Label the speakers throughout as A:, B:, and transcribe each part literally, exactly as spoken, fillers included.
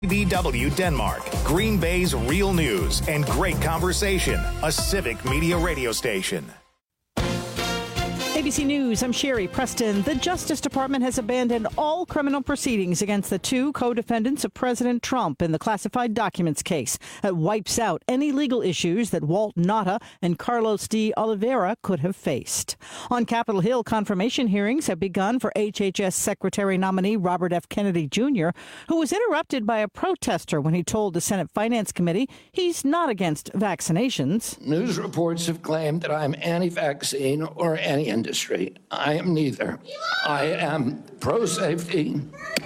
A: B W Denmark, Green Bay's real news and great conversation, a civic media radio station.
B: A B C News, I'm Sherry Preston. The Justice Department has abandoned all criminal proceedings against the two co-defendants of President Trump in the classified documents case. It wipes out any legal issues that Walt Nauta and Carlos de Oliveira could have faced. On Capitol Hill, confirmation hearings have begun for H H S Secretary nominee Robert F. Kennedy Junior, who was interrupted by a protester when he told the Senate Finance Committee he's not against vaccinations.
C: News reports have claimed that I'm anti-vaccine or anti-industry. I am neither. I am pro-safety.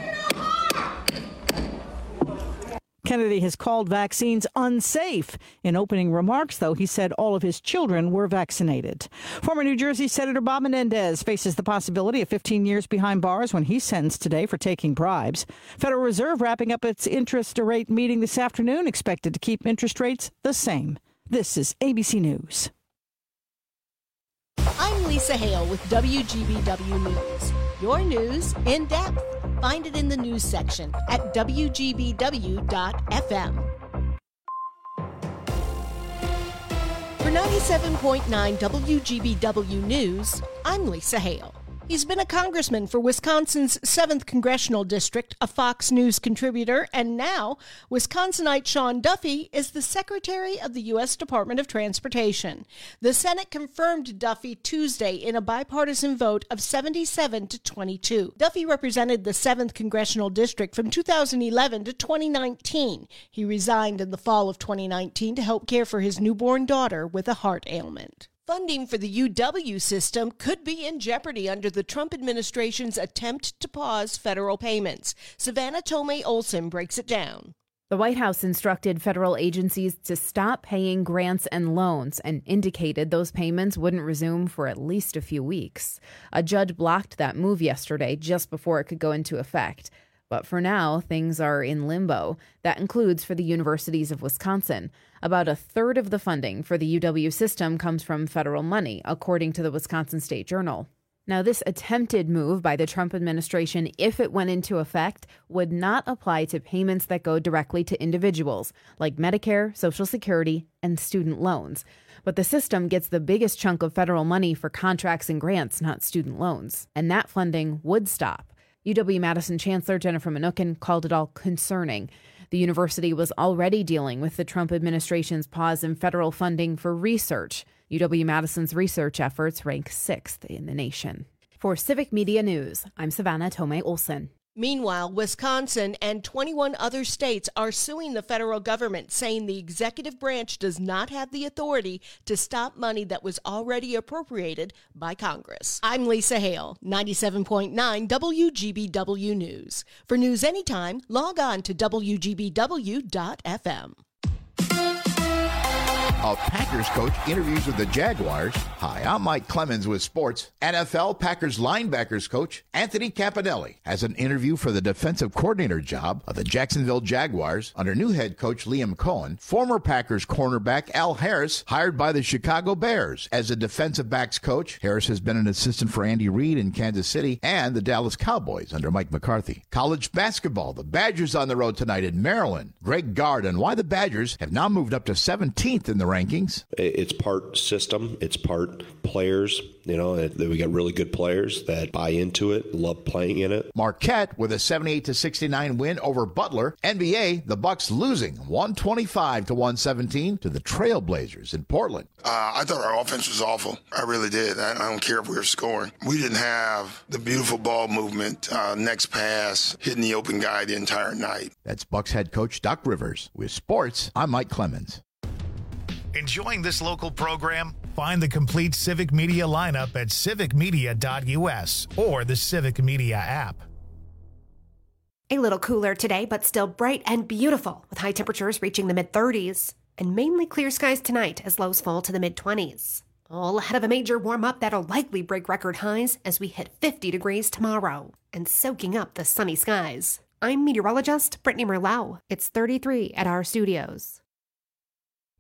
B: Kennedy has called vaccines unsafe. In opening remarks, though, he said all of his children were vaccinated. Former New Jersey Senator Bob Menendez faces the possibility of fifteen years behind bars when he's sentenced today for taking bribes. Federal Reserve wrapping up its interest rate meeting this afternoon, expected to keep interest rates the same. This is A B C News.
D: I'm Lisa Hale with W G B W News. Your news in depth. Find it in the news section at W G B W dot F M. For ninety-seven point nine W G B W News, I'm Lisa Hale. He's been a congressman for Wisconsin's seventh Congressional District, a Fox News contributor, and now Wisconsinite Sean Duffy is the Secretary of the U S Department of Transportation. The Senate confirmed Duffy Tuesday in a bipartisan vote of seventy-seven to twenty-two. Duffy represented the seventh Congressional District from two thousand eleven to twenty nineteen. He resigned in the fall of twenty nineteen to help care for his newborn daughter with a heart ailment. Funding for the U W system could be in jeopardy under the Trump administration's attempt to pause federal payments. Savannah Tomei Olson breaks it down.
E: The White House instructed federal agencies to stop paying grants and loans and indicated those payments wouldn't resume for at least a few weeks. A judge blocked that move yesterday just before it could go into effect. But for now, things are in limbo. That includes for the universities of Wisconsin. About a third of the funding for the U W system comes from federal money, according to the Wisconsin State Journal. Now, this attempted move by the Trump administration, if it went into effect, would not apply to payments that go directly to individuals, like Medicare, Social Security, and student loans. But the system gets the biggest chunk of federal money for contracts and grants, not student loans. And that funding would stop. U W-Madison Chancellor Jennifer Mnookin called it all concerning. The university was already dealing with the Trump administration's pause in federal funding for research. U W-Madison's research efforts rank sixth in the nation. For Civic Media News, I'm Savannah Tomei Olson.
D: Meanwhile, Wisconsin and twenty-one other states are suing the federal government, saying the executive branch does not have the authority to stop money that was already appropriated by Congress. I'm Lisa Hale, ninety-seven point nine W G B W News. For news anytime, log on to W G B W dot F M.
F: A Packers coach interviews with the Jaguars. Hi, I'm Mike Clemens with sports. N F L Packers linebackers coach Anthony Campanelli has an interview for the defensive coordinator job of the Jacksonville Jaguars under new head coach Liam Cohen. Former Packers cornerback Al Harris hired by the Chicago Bears as a defensive backs coach. Harris has been an assistant for Andy Reid in Kansas City and the Dallas Cowboys under Mike McCarthy. College basketball. The Badgers on the road tonight in Maryland. Greg Gard and why the Badgers have now moved up to seventeenth in the rankings.
G: It's part system, it's part players, you know, we got really good players that buy into it, love playing in it.
F: Marquette with a seventy-eight to sixty-nine win over Butler. N B A, the Bucks losing one twenty-five to one seventeen to the Trailblazers in Portland.
H: Uh, I thought our offense was awful. I really did. I, I don't care if we were scoring. We didn't have the beautiful ball movement, uh, next pass, hitting the open guy the entire night.
F: That's Bucks head coach Doc Rivers. With sports, I'm Mike Clemens.
A: Enjoying this local program? Find the complete Civic Media lineup at civic media dot U S or the Civic Media app.
I: A little cooler today, but still bright and beautiful, with high temperatures reaching the mid-thirties. And mainly clear skies tonight as lows fall to the mid-twenties. All ahead of a major warm-up that'll likely break record highs as we hit fifty degrees tomorrow, and soaking up the sunny skies. I'm meteorologist Brittany Merlau. It's thirty-three at our studios.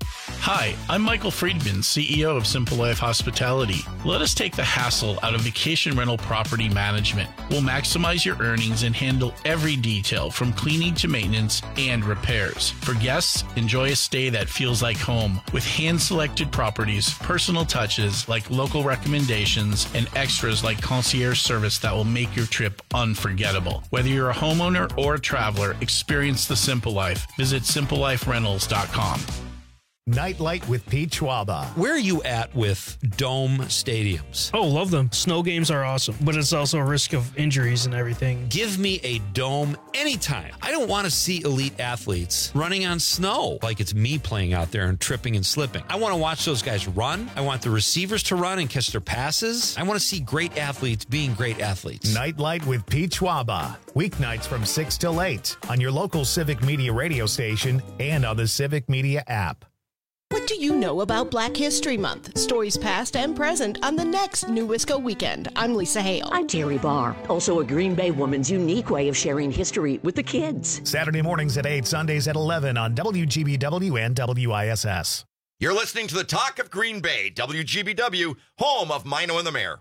J: Hi, I'm Michael Friedman, C E O of Simple Life Hospitality. Let us take the hassle out of vacation rental property management. We'll maximize your earnings and handle every detail from cleaning to maintenance and repairs. For guests, enjoy a stay that feels like home with hand-selected properties, personal touches like local recommendations, and extras like concierge service that will make your trip unforgettable. Whether you're a homeowner or a traveler, experience the Simple Life. Visit simple life rentals dot com.
A: Nightlight with Pete Schwaba.
K: Where are you at with dome stadiums?
L: Oh, love them. Snow games are awesome, but it's also a risk of injuries and everything.
K: Give me a dome anytime. I don't want to see elite athletes running on snow like it's me playing out there and tripping and slipping. I want to watch those guys run. I want the receivers to run and catch their passes. I want to see great athletes being great athletes.
A: Nightlight with Pete Schwaba. Weeknights from six till eight on your local Civic Media radio station and on the Civic Media app.
D: What do you know about Black History Month? Stories past and present on the next New Wisco Weekend. I'm Lisa Hale.
M: I'm Terry Barr. Also a Green Bay woman's unique way of sharing history with the kids.
A: Saturday mornings at eight, Sundays at eleven on W G B W and W I S S.
N: You're listening to the Talk of Green Bay, W G B W, home of Mino and the Mayor.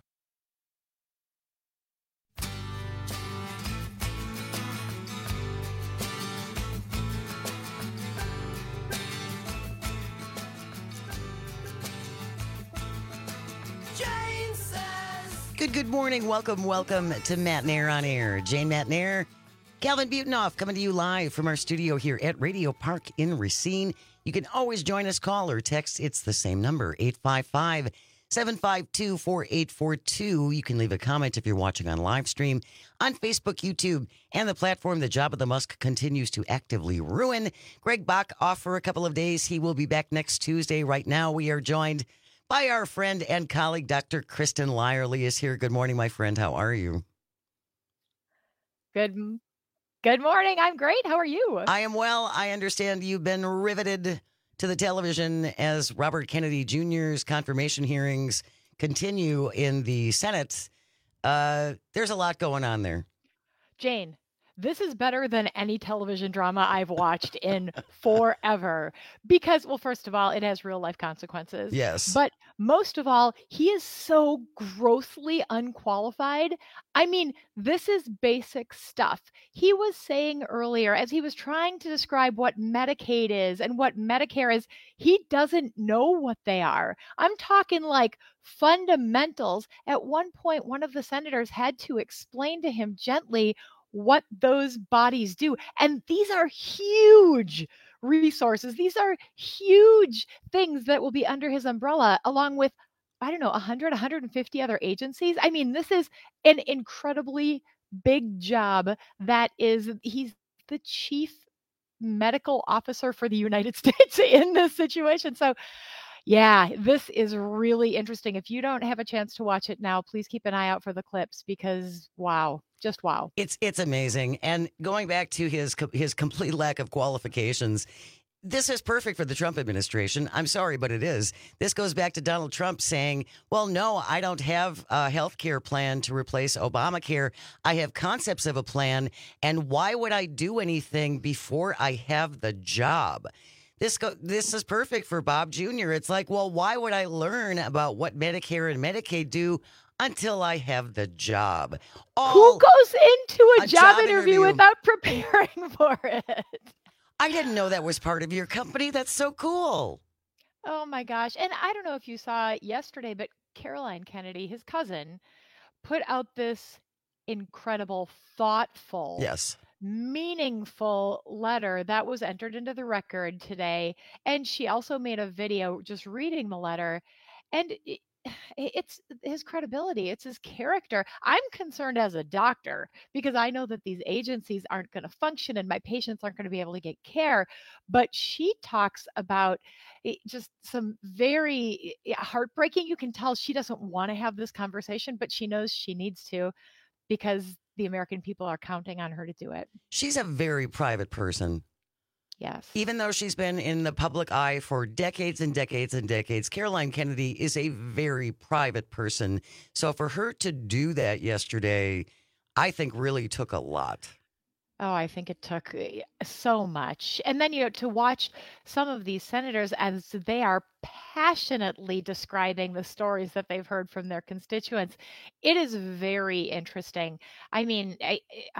O: Good, good morning. Welcome, welcome to Matt Nair on Air. Jane Matt Nair, Calvin Butenoff coming to you live from our studio here at Radio Park in Racine. You can always join us, call or text. It's the same number, eight five five, seven five two, four eight four two. You can leave a comment if you're watching on live stream on Facebook, YouTube, and the platform that Jabba the Musk continues to actively ruin. Greg Bach off for a couple of days. He will be back next Tuesday. Right now, we are joined by our friend and colleague, Doctor Kristen Lyerly is here. Good morning, my friend. How are you?
P: Good Good morning. I'm great. How are you?
O: I am well. I understand you've been riveted to the television as Robert Kennedy Junior's confirmation hearings continue in the Senate. Uh, there's a lot going on there.
P: Jane, this is better than any television drama I've watched in forever. Because, well, first of all, it has real life consequences.
O: Yes.
P: But most of all, he is so grossly unqualified. I mean, this is basic stuff. He was saying earlier, as he was trying to describe what Medicaid is and what Medicare is, he doesn't know what they are. I'm talking like fundamentals. At one point, one of the senators had to explain to him gently what those bodies do. And these are huge resources. These are huge things that will be under his umbrella, along with, I don't know, one hundred, one hundred fifty other agencies. I mean, this is an incredibly big job that is, he's the chief medical officer for the United States in this situation. So yeah, this is really interesting. If you don't have a chance to watch it now, please keep an eye out for the clips because wow, just wow.
O: It's it's amazing. And going back to his his complete lack of qualifications, this is perfect for the Trump administration. I'm sorry, but it is. This goes back to Donald Trump saying, well, no, I don't have a health care plan to replace Obamacare. I have concepts of a plan. And why would I do anything before I have the job? This go, this is perfect for Bob Junior It's like, well, why would I learn about what Medicare and Medicaid do until I have the job? All
P: Who goes into a,
O: a
P: job,
O: job
P: interview,
O: interview
P: without preparing for it?
O: I didn't know that was part of your company. That's so cool.
P: Oh, my gosh. And I don't know if you saw it yesterday, but Caroline Kennedy, his cousin, put out this incredible, thoughtful,
O: yes,
P: meaningful letter that was entered into the record today. And she also made a video just reading the letter. And it, it's his credibility. It's his character. I'm concerned as a doctor because I know that these agencies aren't going to function and my patients aren't going to be able to get care. But she talks about just some very heartbreaking. You can tell she doesn't want to have this conversation, but she knows she needs to because the American people are counting on her to do it.
O: She's a very private person.
P: Yes.
O: Even though she's been in the public eye for decades and decades and decades, Caroline Kennedy is a very private person. So for her to do that yesterday, I think really took a lot.
P: Oh, I think it took eh, so much. And then, you know, to watch some of these senators as they are passionately describing the stories that they've heard from their constituents, it is very interesting. I mean, I,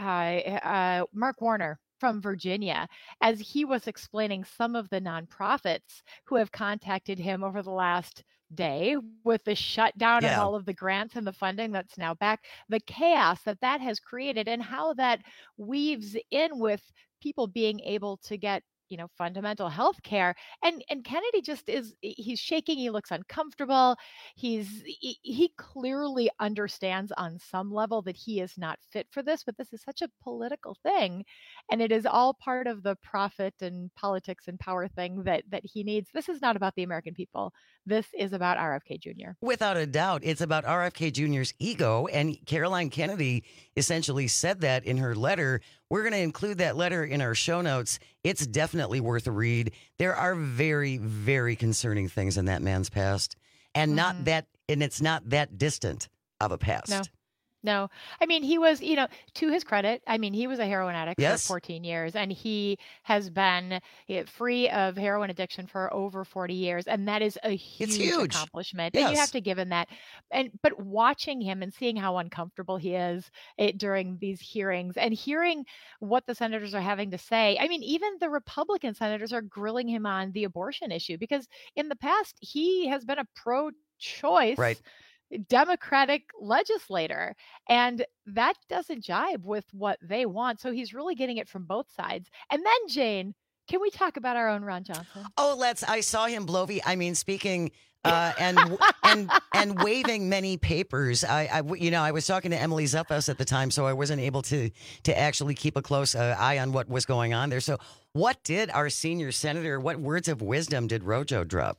P: uh, uh, Mark Warner from Virginia, as he was explaining some of the nonprofits who have contacted him over the last day with the shutdown of
O: Yeah.
P: all of the grants and the funding that's now back, the chaos that that has created and how that weaves in with people being able to get, you know, fundamental health care. And and Kennedy just is he's shaking, he looks uncomfortable. He's he, he clearly understands on some level that he is not fit for this, but this is such a political thing and it is all part of the profit and politics and power thing that that he needs. This is not about the American people. This is about R F K Junior
O: Without a doubt, it's about R F K Junior's ego, and Caroline Kennedy essentially said that in her letter. We're going to include that letter in our show notes. It's definitely worth a read. There are very, very concerning things in that man's past, and mm-hmm. not that, and it's not that distant of a past.
P: No. No, I mean, he was, you know, to his credit, I mean, he was a heroin addict
O: yes.
P: for fourteen years, and he has been free of heroin addiction for over forty years. And that is a huge,
O: huge.
P: accomplishment.
O: Yes.
P: And you have to give him that. And, but watching him and seeing how uncomfortable he is it, during these hearings and hearing what the senators are having to say. I mean, even the Republican senators are grilling him on the abortion issue because in the past, he has been a pro-choice
O: right.
P: Democratic legislator, and that doesn't jibe with what they want. So he's really getting it from both sides. And then, Jane, can we talk about our own Ron Johnson?
O: Oh, let's. I saw him blowy. I mean, speaking uh, and and and waving many papers. I, I, you know, I was talking to Emily Zuffos at the time, so I wasn't able to to actually keep a close uh, eye on what was going on there. So, what did our senior senator? What words of wisdom did Rojo drop?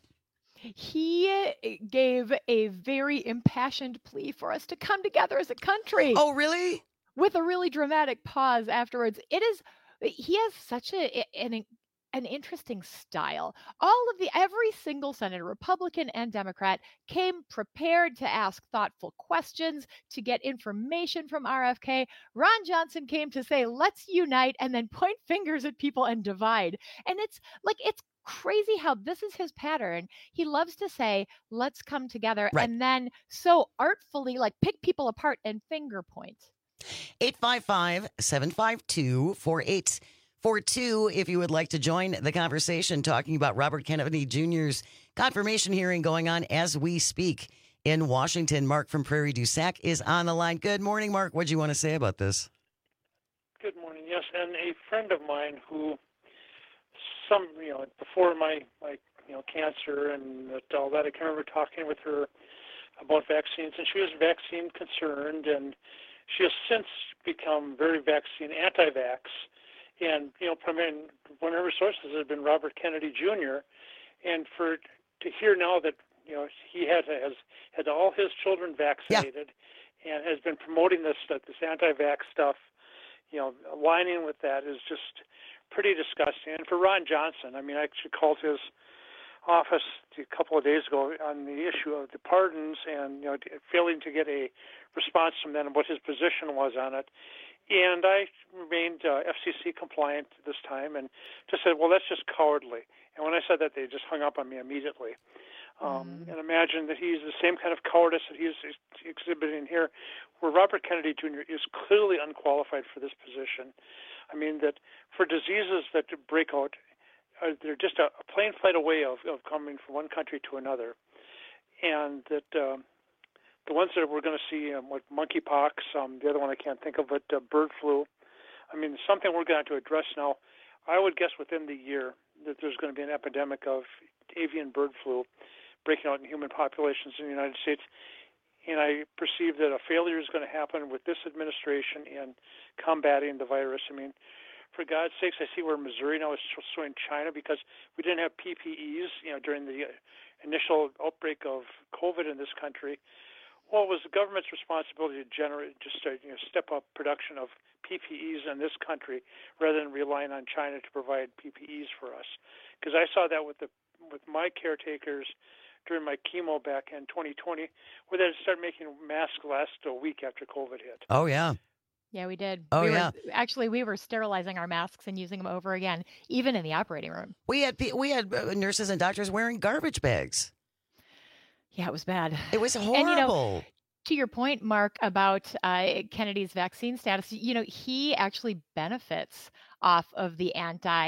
P: He gave a very impassioned plea for us to come together as a country.
O: Oh, really?
P: With a really dramatic pause afterwards. It is, he has such a, an, an interesting style. All of the, every single senator, Republican and Democrat, came prepared to ask thoughtful questions, to get information from R F K. Ron Johnson came to say, let's unite, and then point fingers at people and divide. And it's like, it's crazy how this is his pattern. He loves to say, let's come together,
O: right.
P: and then so artfully like pick people apart and finger point.
O: eight five five, seven five two, four eight four two if you would like to join the conversation talking about Robert Kennedy Junior's confirmation hearing going on as we speak in Washington. Mark from Prairie du Sac is on the line. Good morning, Mark. What do you want to say about this?
Q: Good morning. Yes, and a friend of mine who Some, you know, before my, my, you know, cancer and all that, I can remember talking with her about vaccines, and she was vaccine concerned, and she has since become very vaccine anti-vax, and, you know, primarily one of her sources has been Robert Kennedy Junior, and for, to hear now that, you know, he had, has had all his children vaccinated yeah. and has been promoting this, this anti-vax stuff, you know, aligning with that is just pretty disgusting. And for Ron Johnson, I mean, I actually called his office a couple of days ago on the issue of the pardons and, you know, failing to get a response from them what his position was on it. And I remained uh, F C C compliant this time and just said, well, that's just cowardly. And when I said that, they just hung up on me immediately. Um, mm. And imagine that he's the same kind of cowardice that he's exhibiting here, where Robert Kennedy Junior is clearly unqualified for this position. I mean, that for diseases that break out, uh, they're just a, a plain flight away of, of coming from one country to another. And that uh, the ones that we're going to see, um, like monkeypox, um, the other one I can't think of, but uh, bird flu, I mean, something we're going to have to address now. I would guess within the year that there's going to be an epidemic of avian bird flu breaking out in human populations in the United States. And I perceive that a failure is going to happen with this administration in combating the virus. I mean, for God's sakes, I see where Missouri now is suing China because we didn't have P P Es, you know, during the initial outbreak of COVID in this country. Well, it was the government's responsibility to generate, just to, you know, step up production of P P Es in this country rather than relying on China to provide P P Es for us. Because I saw that with the with my caretakers during my chemo back in twenty twenty, where they started making masks last a week after COVID hit.
O: Oh, yeah.
P: Yeah, we did.
O: Oh,
P: we
O: yeah.
P: Were, actually, we were sterilizing our masks and using them over again, even in the operating room.
O: We had we had nurses and doctors wearing garbage bags.
P: Yeah, it was bad.
O: It was horrible.
P: And, you know, to your point, Mark, about uh, Kennedy's vaccine status, you know, he actually benefits off of the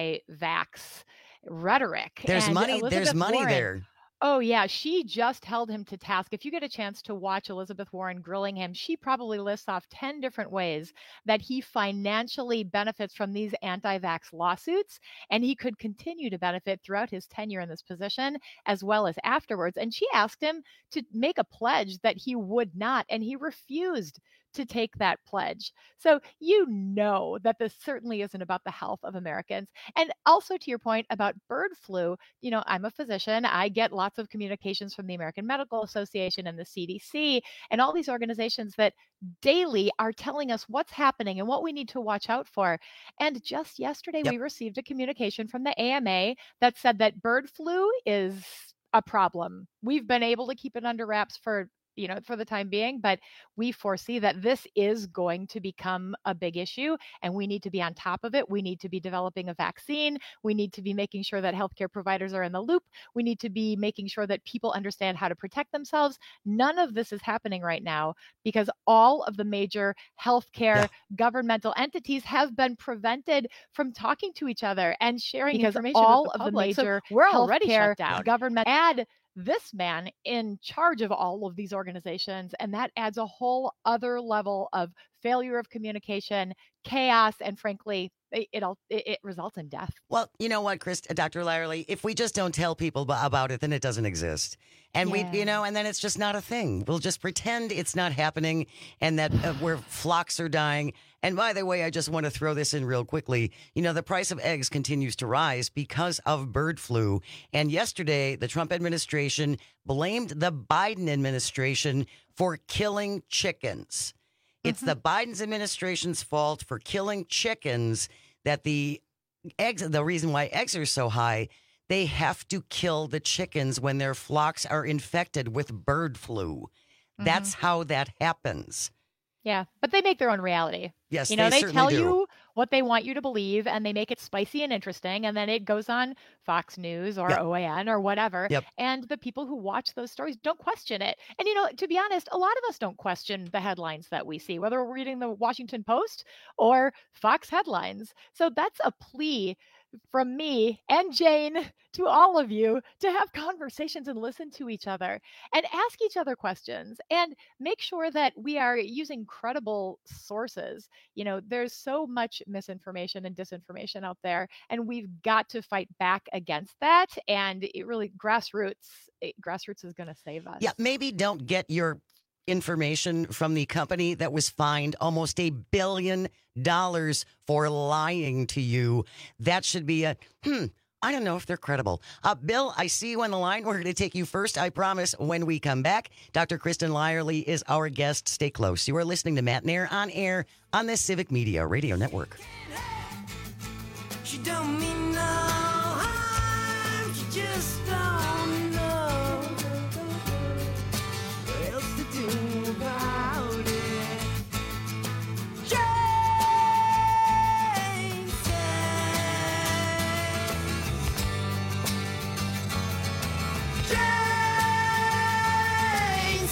P: anti-vax rhetoric.
O: There's
P: and
O: money.
P: Elizabeth
O: There's money
P: Warren,
O: there.
P: Oh, yeah. She just held him to task. If you get a chance to watch Elizabeth Warren grilling him, she probably lists off ten different ways that he financially benefits from these anti-vax lawsuits, and he could continue to benefit throughout his tenure in this position as well as afterwards. And she asked him to make a pledge that he would not, and he refused to take that pledge. So you know that this certainly isn't about the health of Americans. And also to your point about bird flu, you know, I'm a physician. I get lots of communications from the American Medical Association and the C D C and all these organizations that daily are telling us what's happening and what we need to watch out for. And just yesterday, yep. we received a communication from the A M A that said that bird flu is a problem. We've been able to keep it under wraps for you know, for the time being, but we foresee that this is going to become a big issue and we need to be on top of it. We need to be developing a vaccine. We need to be making sure that healthcare providers are in the loop. We need to be making sure that people understand how to protect themselves. None of this is happening right now because all of the major healthcare yeah. governmental entities have been prevented from talking to each other and sharing
E: because
P: information
E: all
P: with the
E: of
P: public.
E: the major
P: so we're
E: healthcare
P: already shut
E: down.
P: Government add this man in charge of all of these organizations, and that adds a whole other level of failure of communication, chaos, and frankly, it it, it results in death.
O: Well, you know what, Chris, Doctor Lyerly, if we just don't tell people about it, then it doesn't exist. And yeah. we, you know, and then it's just not a thing. We'll just pretend it's not happening and that uh, where flocks are dying. And by the way, I just want to throw this in real quickly. You know, the price of eggs continues to rise because of bird flu. And yesterday, the Trump administration blamed the Biden administration for killing chickens. It's mm-hmm. the Biden's administration's fault for killing chickens that the eggs, the reason why eggs are so high, they have to kill the chickens when their flocks are infected with bird flu. Mm-hmm. That's how that happens.
P: Yeah, but they make their own reality.
O: Yes,
P: you know,
O: they,
P: they tell
O: do.
P: you what they want you to believe, and they make it spicy and interesting, and then it goes on Fox News or yep. O A N or whatever,
O: yep.
P: and the people who watch those stories don't question it. And, you know, to be honest, a lot of us don't question the headlines that we see, whether we're reading the Washington Post or Fox headlines. So that's a plea from me and Jane to all of you to have conversations and listen to each other and ask each other questions and make sure that we are using credible sources. You know, there's so much misinformation and disinformation out there, and we've got to fight back against that. And it really grassroots, it, grassroots is going to save us.
O: Yeah, maybe don't get your information from the company that was fined almost a billion dollars for lying to you. That should be a, hmm, I don't know if they're credible. Uh, Bill, I see you on the line. We're going to take you first, I promise, when we come back. Doctor Kristen Lyerly is our guest. Stay close. You are listening to Matt Nair on air on the Civic Media Radio Network.
R: She don't mean no harm. She just don't know what else to do about it. Jane said, Jane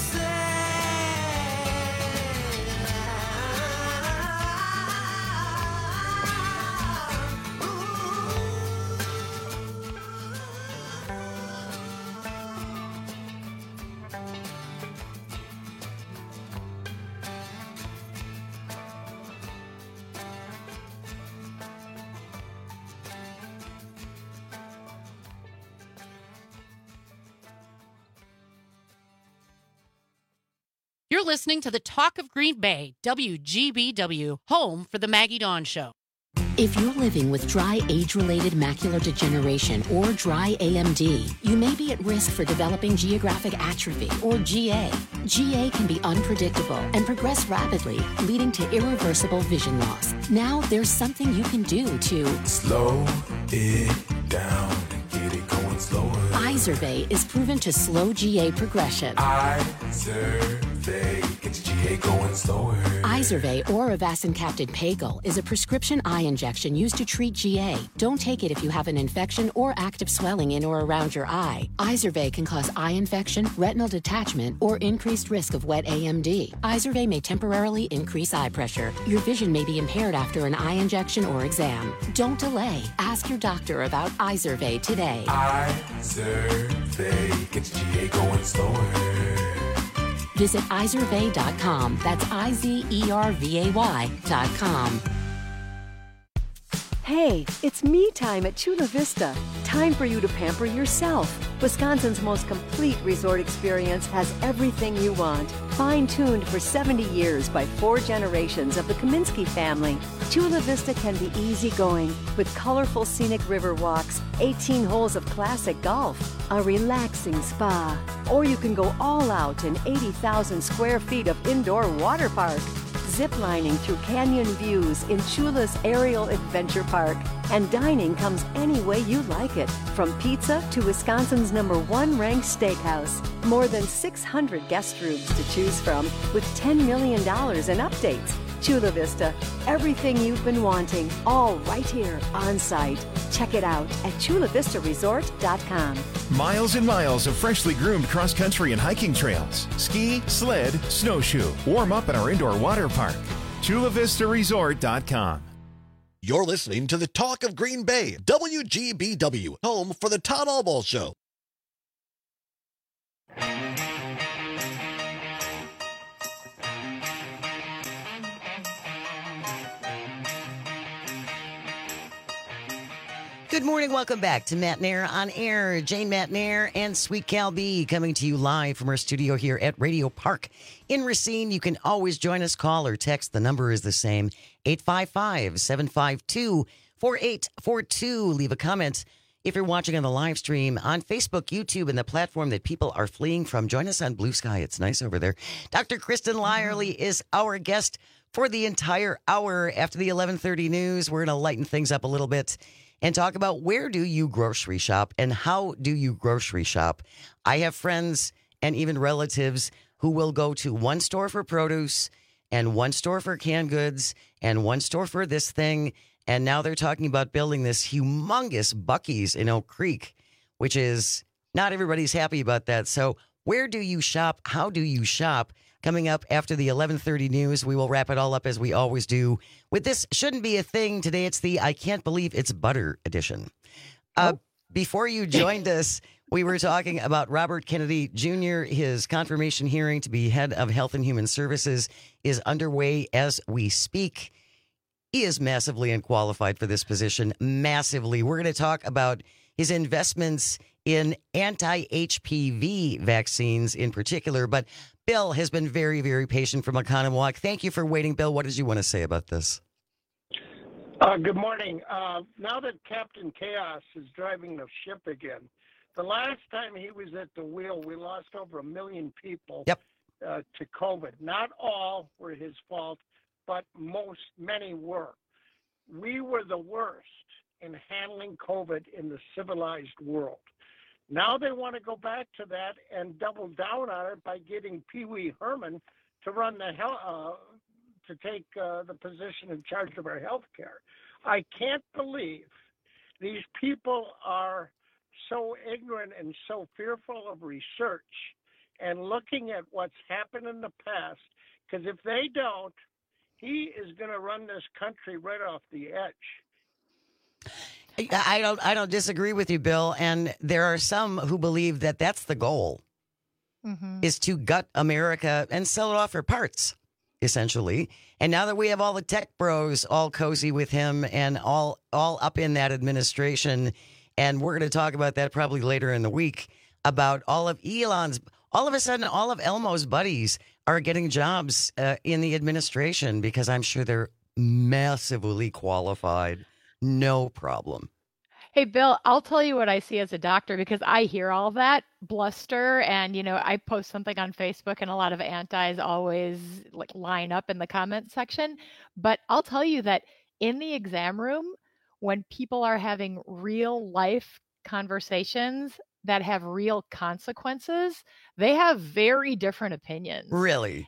S: You're listening to the Talk of Green Bay, W G B W, home for the Maggie Dawn Show.
T: If you're living with dry age-related macular degeneration or dry A M D, you may be at risk for developing geographic atrophy or G A. G A can be unpredictable and progress rapidly, leading to irreversible vision loss. Now there's something you can do to
U: slow it down and get it going slower.
T: Izervay is proven to slow G A progression.
U: Izervay gets G A A going slower.
T: Izervay or Avastin-capted Pagel is a prescription eye injection used to treat G A. Don't take it if you have an infection or active swelling in or around your eye. Izervay can cause eye infection, retinal detachment, or increased risk of wet A M D. Izervay may temporarily increase eye pressure. Your vision may be impaired after an eye injection or exam. Don't delay. Ask your doctor about Izervay today.
U: Izervay gets G A going slower.
T: Visit Izervay dot com. That's I Z E R V A Y dot com.
C: Hey, it's me time at Chula Vista. Time for you to pamper yourself. Wisconsin's most complete resort experience has everything you want. Fine-tuned for seventy years by four generations of the Kaminsky family, Chula Vista can be easygoing with colorful scenic river walks, eighteen holes of classic golf, a relaxing spa, or you can go all out in eighty thousand square feet of indoor water park. Ziplining through canyon views in Chula's Aerial Adventure Park. And dining comes any way you like it, from pizza to Wisconsin's number one ranked steakhouse. More than six hundred guest rooms to choose from with ten million dollars in updates. Chula Vista, everything you've been wanting, all right here on site. Check it out at chula vista resort dot com.
V: Miles and miles of freshly groomed cross-country and hiking trails. Ski, sled, snowshoe. Warm up at our indoor water park. chula vista resort dot com.
W: You're listening to the Talk of Green Bay, W G B W, home for the Todd Albaugh Show.
O: Good morning. Welcome back to Matt Nair on Air. Jane Matt Nair and Sweet Cal B coming to you live from our studio here at Radio Park in Racine. You can always join us, call or text. The number is the same, eight five five, seven five two, four eight four two. Leave a comment if you're watching on the live stream on Facebook, YouTube, and the platform that people are fleeing from. Join us on Blue Sky. It's nice over there. Doctor Kristen Lyerly is our guest for the entire hour. After the eleven thirty news, we're going to lighten things up a little bit and talk about where do you grocery shop and how do you grocery shop. I have friends and even relatives who will go to one store for produce and one store for canned goods and one store for this thing. And now they're talking about building this humongous Buc-ee's in Oak Creek, which is not everybody's happy about that. So where do you shop? How do you shop? Coming up after the eleven thirty news, we will wrap it all up as we always do with This Shouldn't Be a Thing. Today it's the I Can't Believe It's Butter edition. Uh, oh. Before you joined us, we were talking about Robert Kennedy Junior His confirmation hearing to be head of Health and Human Services is underway as we speak. He is massively unqualified for this position, massively. We're going to talk about his investments in anti-H P V vaccines in particular, but Bill has been very, very patient from Oconomowoc. Thank you for waiting, Bill. What did you want to say about this?
X: Uh, good morning. Uh, now that Captain Chaos is driving the ship again, the last time he was at the wheel, we lost over a million people
O: yep.
X: uh, to COVID. Not all were his fault, but most, many were. We were the worst in handling COVID in the civilized world. Now they want to go back to that and double down on it by getting Pee Wee Herman to run the hell, uh, to take uh, the position in charge of our health care. I can't believe these people are so ignorant and so fearful of research and looking at what's happened in the past, because if they don't, he is going to run this country right off the edge.
O: I don't I don't disagree with you, Bill. And there are some who believe that that's the goal, mm-hmm. is to gut America and sell it off for parts, essentially. And now that we have all the tech bros all cozy with him and all all up in that administration, and we're going to talk about that probably later in the week, about all of Elon's, all of a sudden, all of Elmo's buddies are getting jobs uh, in the administration because I'm sure they're massively qualified. No problem.
P: Hey, Bill, I'll tell you what I see as a doctor because I hear all that bluster and, you know, I post something on Facebook and a lot of antis always like line up in the comment section. But I'll tell you that in the exam room, when people are having real life conversations that have real consequences, they have very different opinions.
O: Really?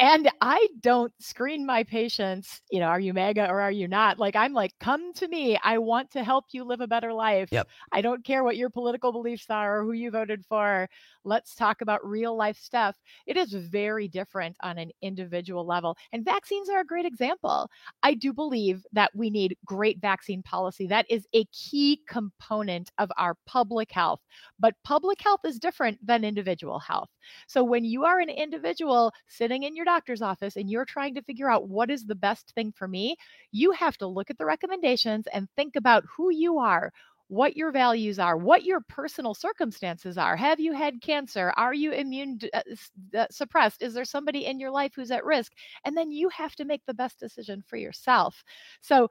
P: And I don't screen my patients, you know, are you MAGA or are you not? Like, I'm like, come to me. I want to help you live a better life.
O: Yep.
P: I don't care what your political beliefs are or who you voted for. Let's talk about real life stuff. It is very different on an individual level. And vaccines are a great example. I do believe that we need great vaccine policy. That is a key component of our public health. But public health is different than individual health. So when you are an individual sitting in your doctor's office and you're trying to figure out what is the best thing for me, you have to look at the recommendations and think about who you are, what your values are, what your personal circumstances are. Have you had cancer? Are you immune uh, suppressed? Is there somebody in your life who's at risk? And then you have to make the best decision for yourself. So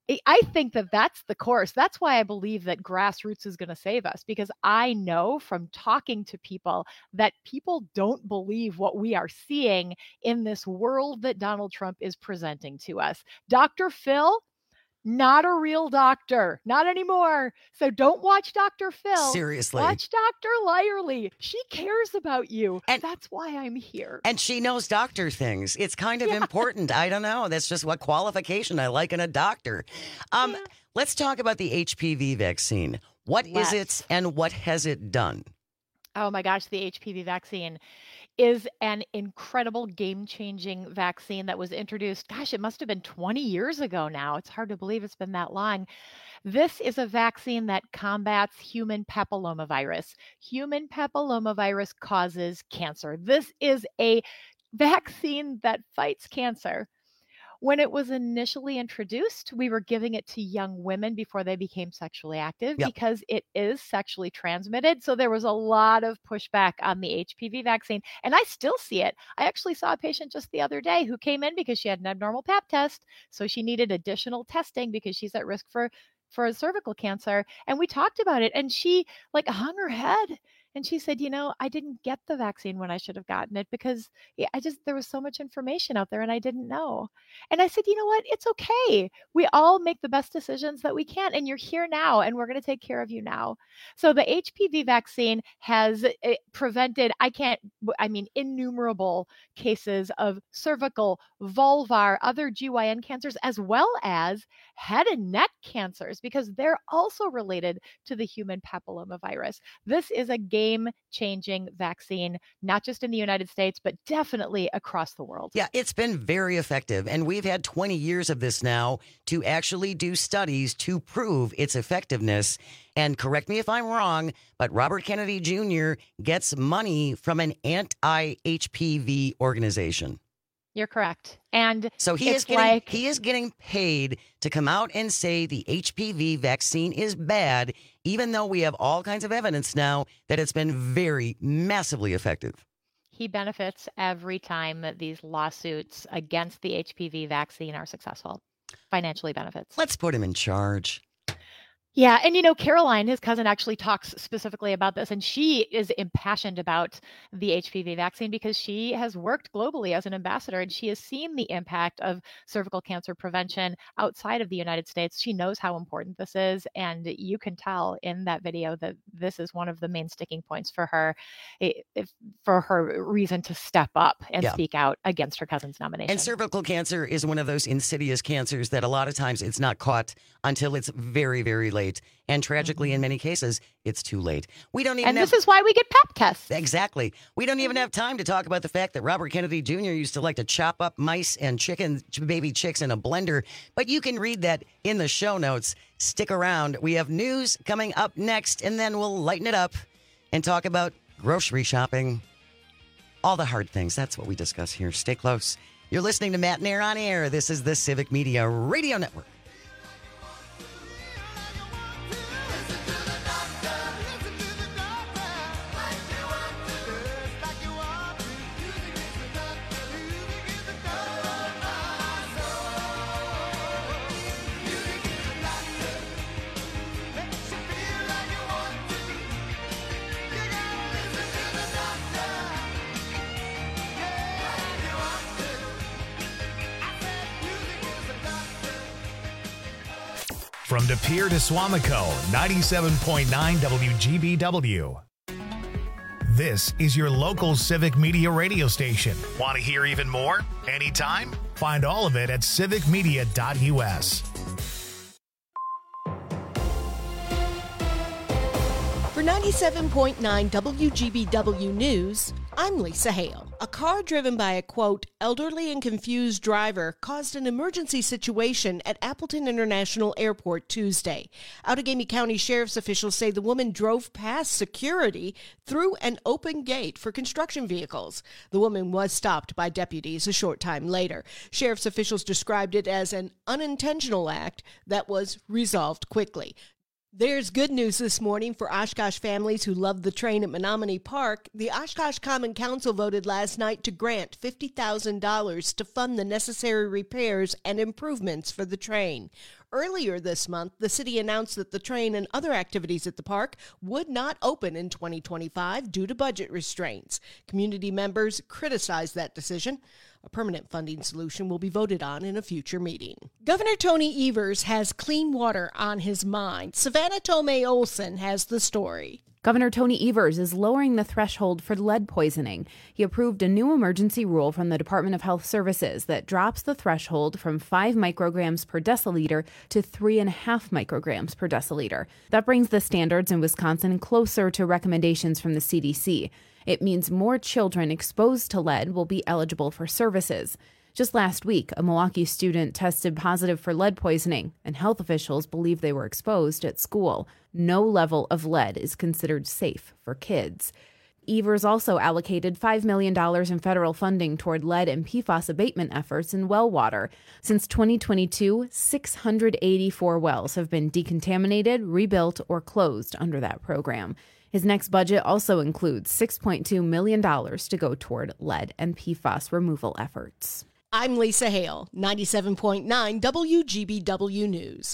P: I think that that's the course. That's why I believe that grassroots is going to save us, because I know from talking to people that people don't believe what we are seeing in this world that Donald Trump is presenting to us. Doctor Phil, not a real doctor, not anymore. So don't watch Doctor Phil.
O: Seriously.
P: Watch Doctor Lyerly. She cares about you. And that's why I'm here.
O: And she knows doctor things. It's kind of yeah. important. I don't know. That's just what qualification I like in a doctor. Um, yeah. Let's talk about the H P V vaccine. What Let's. is it and what has it done?
P: Oh my gosh, the H P V vaccine is an incredible game-changing vaccine that was introduced, gosh, it must have been twenty years ago now. It's hard to believe it's been that long. This is a vaccine that combats human papillomavirus. Human papillomavirus causes cancer. This is a vaccine that fights cancer. When it was initially introduced, we were giving it to young women before they became sexually active yep. because it is sexually transmitted. So there was a lot of pushback on the H P V vaccine. And I still see it. I actually saw a patient just the other day who came in because she had an abnormal pap test. So she needed additional testing because she's at risk for, for a cervical cancer. And we talked about it. And she like hung her head. And she said, you know, I didn't get the vaccine when I should have gotten it because I just, there was so much information out there and I didn't know. And I said, you know what? It's okay. We all make the best decisions that we can. And you're here now and we're going to take care of you now. So the H P V vaccine has prevented, I can't, I mean, innumerable cases of cervical, vulvar, other G Y N cancers, as well as head and neck cancers, because they're also related to the human papillomavirus. This is a game-changing vaccine, not just in the United States, but definitely across the world.
O: Yeah, it's been very effective. And we've had twenty years of this now to actually do studies to prove its effectiveness. And correct me if I'm wrong, but Robert Kennedy Junior gets money from an anti-H P V organization.
P: You're correct. And
O: so he
P: it's
O: is getting
P: like,
O: he is getting paid to come out and say the H P V vaccine is bad, even though we have all kinds of evidence now that it's been very massively effective.
P: He benefits every time that these lawsuits against the H P V vaccine are successful. Financially benefits.
O: Let's put him in charge.
P: Yeah. And, you know, Caroline, his cousin, actually talks specifically about this, and she is impassioned about the H P V vaccine because she has worked globally as an ambassador and she has seen the impact of cervical cancer prevention outside of the United States. She knows how important this is. And you can tell in that video that this is one of the main sticking points for her, if, for her reason to step up and yeah. speak out against her cousin's nomination.
O: And cervical cancer is one of those insidious cancers that a lot of times it's not caught until it's very, very late. And tragically, mm-hmm. in many cases, it's too late. We don't even
P: And
O: have...
P: this is why we get pap tests.
O: Exactly. We don't even have time to talk about the fact that Robert Kennedy Junior used to like to chop up mice and chicken, baby chicks in a blender. But you can read that in the show notes. Stick around. We have news coming up next, and then we'll lighten it up and talk about grocery shopping. All the hard things. That's what we discuss here. Stay close. You're listening to Matt Nair on Air. This is the Civic Media Radio Network.
A: From De Pere to Suamico, ninety-seven point nine W G B W. This is your local Civic Media radio station. Want to hear even more? Anytime? Find all of it at civic media dot U S.
D: For ninety-seven point nine W G B W News, I'm Lisa Hale. A car driven by a, quote, elderly and confused driver caused an emergency situation at Appleton International Airport Tuesday. Outagamie County Sheriff's officials say the woman drove past security through an open gate for construction vehicles. The woman was stopped by deputies a short time later. Sheriff's officials described it as an unintentional act that was resolved quickly. There's good news this morning for Oshkosh families who love the train at Menominee Park. The Oshkosh Common Council voted last night to grant fifty thousand dollars to fund the necessary repairs and improvements for the train. Earlier this month, the city announced that the train and other activities at the park would not open in twenty twenty-five due to budget restraints. Community members criticized that decision. A permanent funding solution will be voted on in a future meeting. Governor Tony Evers has clean water on his mind. Savannah Tomei Olson has the story.
E: Governor Tony Evers is lowering the threshold for lead poisoning. He approved a new emergency rule from the Department of Health Services that drops the threshold from five micrograms per deciliter to three and a half micrograms per deciliter. That brings the standards in Wisconsin closer to recommendations from the C D C. It means more children exposed to lead will be eligible for services. Just last week, a Milwaukee student tested positive for lead poisoning, and health officials believe they were exposed at school. No level of lead is considered safe for kids. Evers also allocated five million dollars in federal funding toward lead and P FAS abatement efforts in well water. Since twenty twenty-two, six hundred eighty-four wells have been decontaminated, rebuilt, or closed under that program. His next budget also includes six point two million dollars to go toward lead and P FAS removal efforts.
D: I'm Lisa Hale, ninety-seven point nine W G B W News.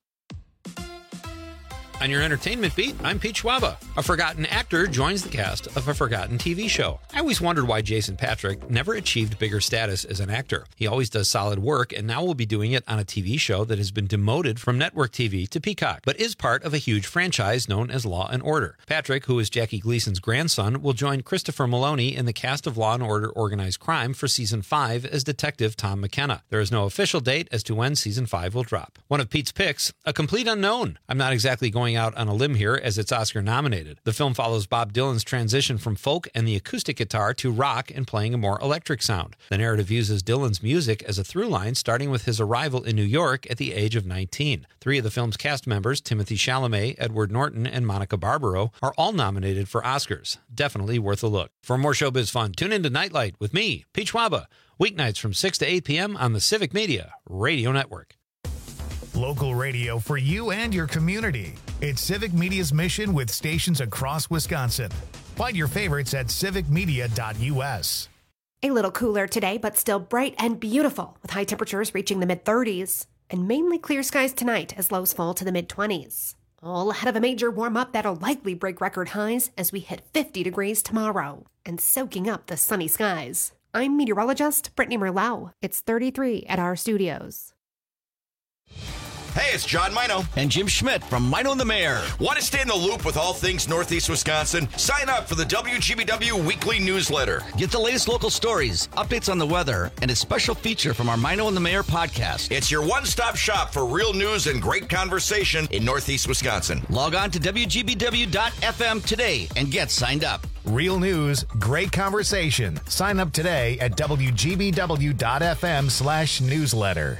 K: On your entertainment beat, I'm Pete Schwaba. A forgotten actor joins the cast of a forgotten T V show. I always wondered why Jason Patric never achieved bigger status as an actor. He always does solid work, and now will be doing it on a T V show that has been demoted from network T V to Peacock, but is part of a huge franchise known as Law and Order. Patrick, who is Jackie Gleason's grandson, will join Christopher Maloney in the cast of Law and Order Organized Crime for season five as Detective Tom McKenna. There is no official date as to when season five will drop. One of Pete's picks, a complete unknown. I'm not exactly going out on a limb here as it's Oscar nominated. The film follows Bob Dylan's transition from folk and the acoustic guitar to rock and playing a more electric sound. The narrative uses Dylan's music as a through line, starting with his arrival in New York at the age of nineteen. Three of the film's cast members, Timothy Chalamet, Edward Norton, and Monica Barbaro, are all nominated for Oscars. Definitely worth a look. For more showbiz fun, tune in to Nightlight with me, Pete Schwaba, weeknights from six to eight p.m. on the Civic Media Radio Network.
A: Local radio for you and your community. It's Civic Media's mission with stations across Wisconsin. Find your favorites at civic media dot U S.
I: A little cooler today, but still bright and beautiful, with high temperatures reaching the mid thirties. And mainly clear skies tonight as lows fall to the mid twenties. All ahead of a major warm-up that'll likely break record highs as we hit fifty degrees tomorrow, and soaking up the sunny skies. I'm meteorologist Brittany Merlau. It's thirty-three at our studios.
N: Hey, it's John Mino.
B: And Jim Schmidt from Mino and the Mayor.
N: Want to stay in the loop with all things Northeast Wisconsin? Sign up for the W G B W weekly newsletter.
B: Get the latest local stories, updates on the weather, and a special feature from our Mino and the Mayor podcast.
N: It's your one-stop shop for real news and great conversation in Northeast Wisconsin.
B: Log on to W G B W dot F M today and get signed up.
A: Real news, great conversation. Sign up today at W G B W dot F M slash newsletter.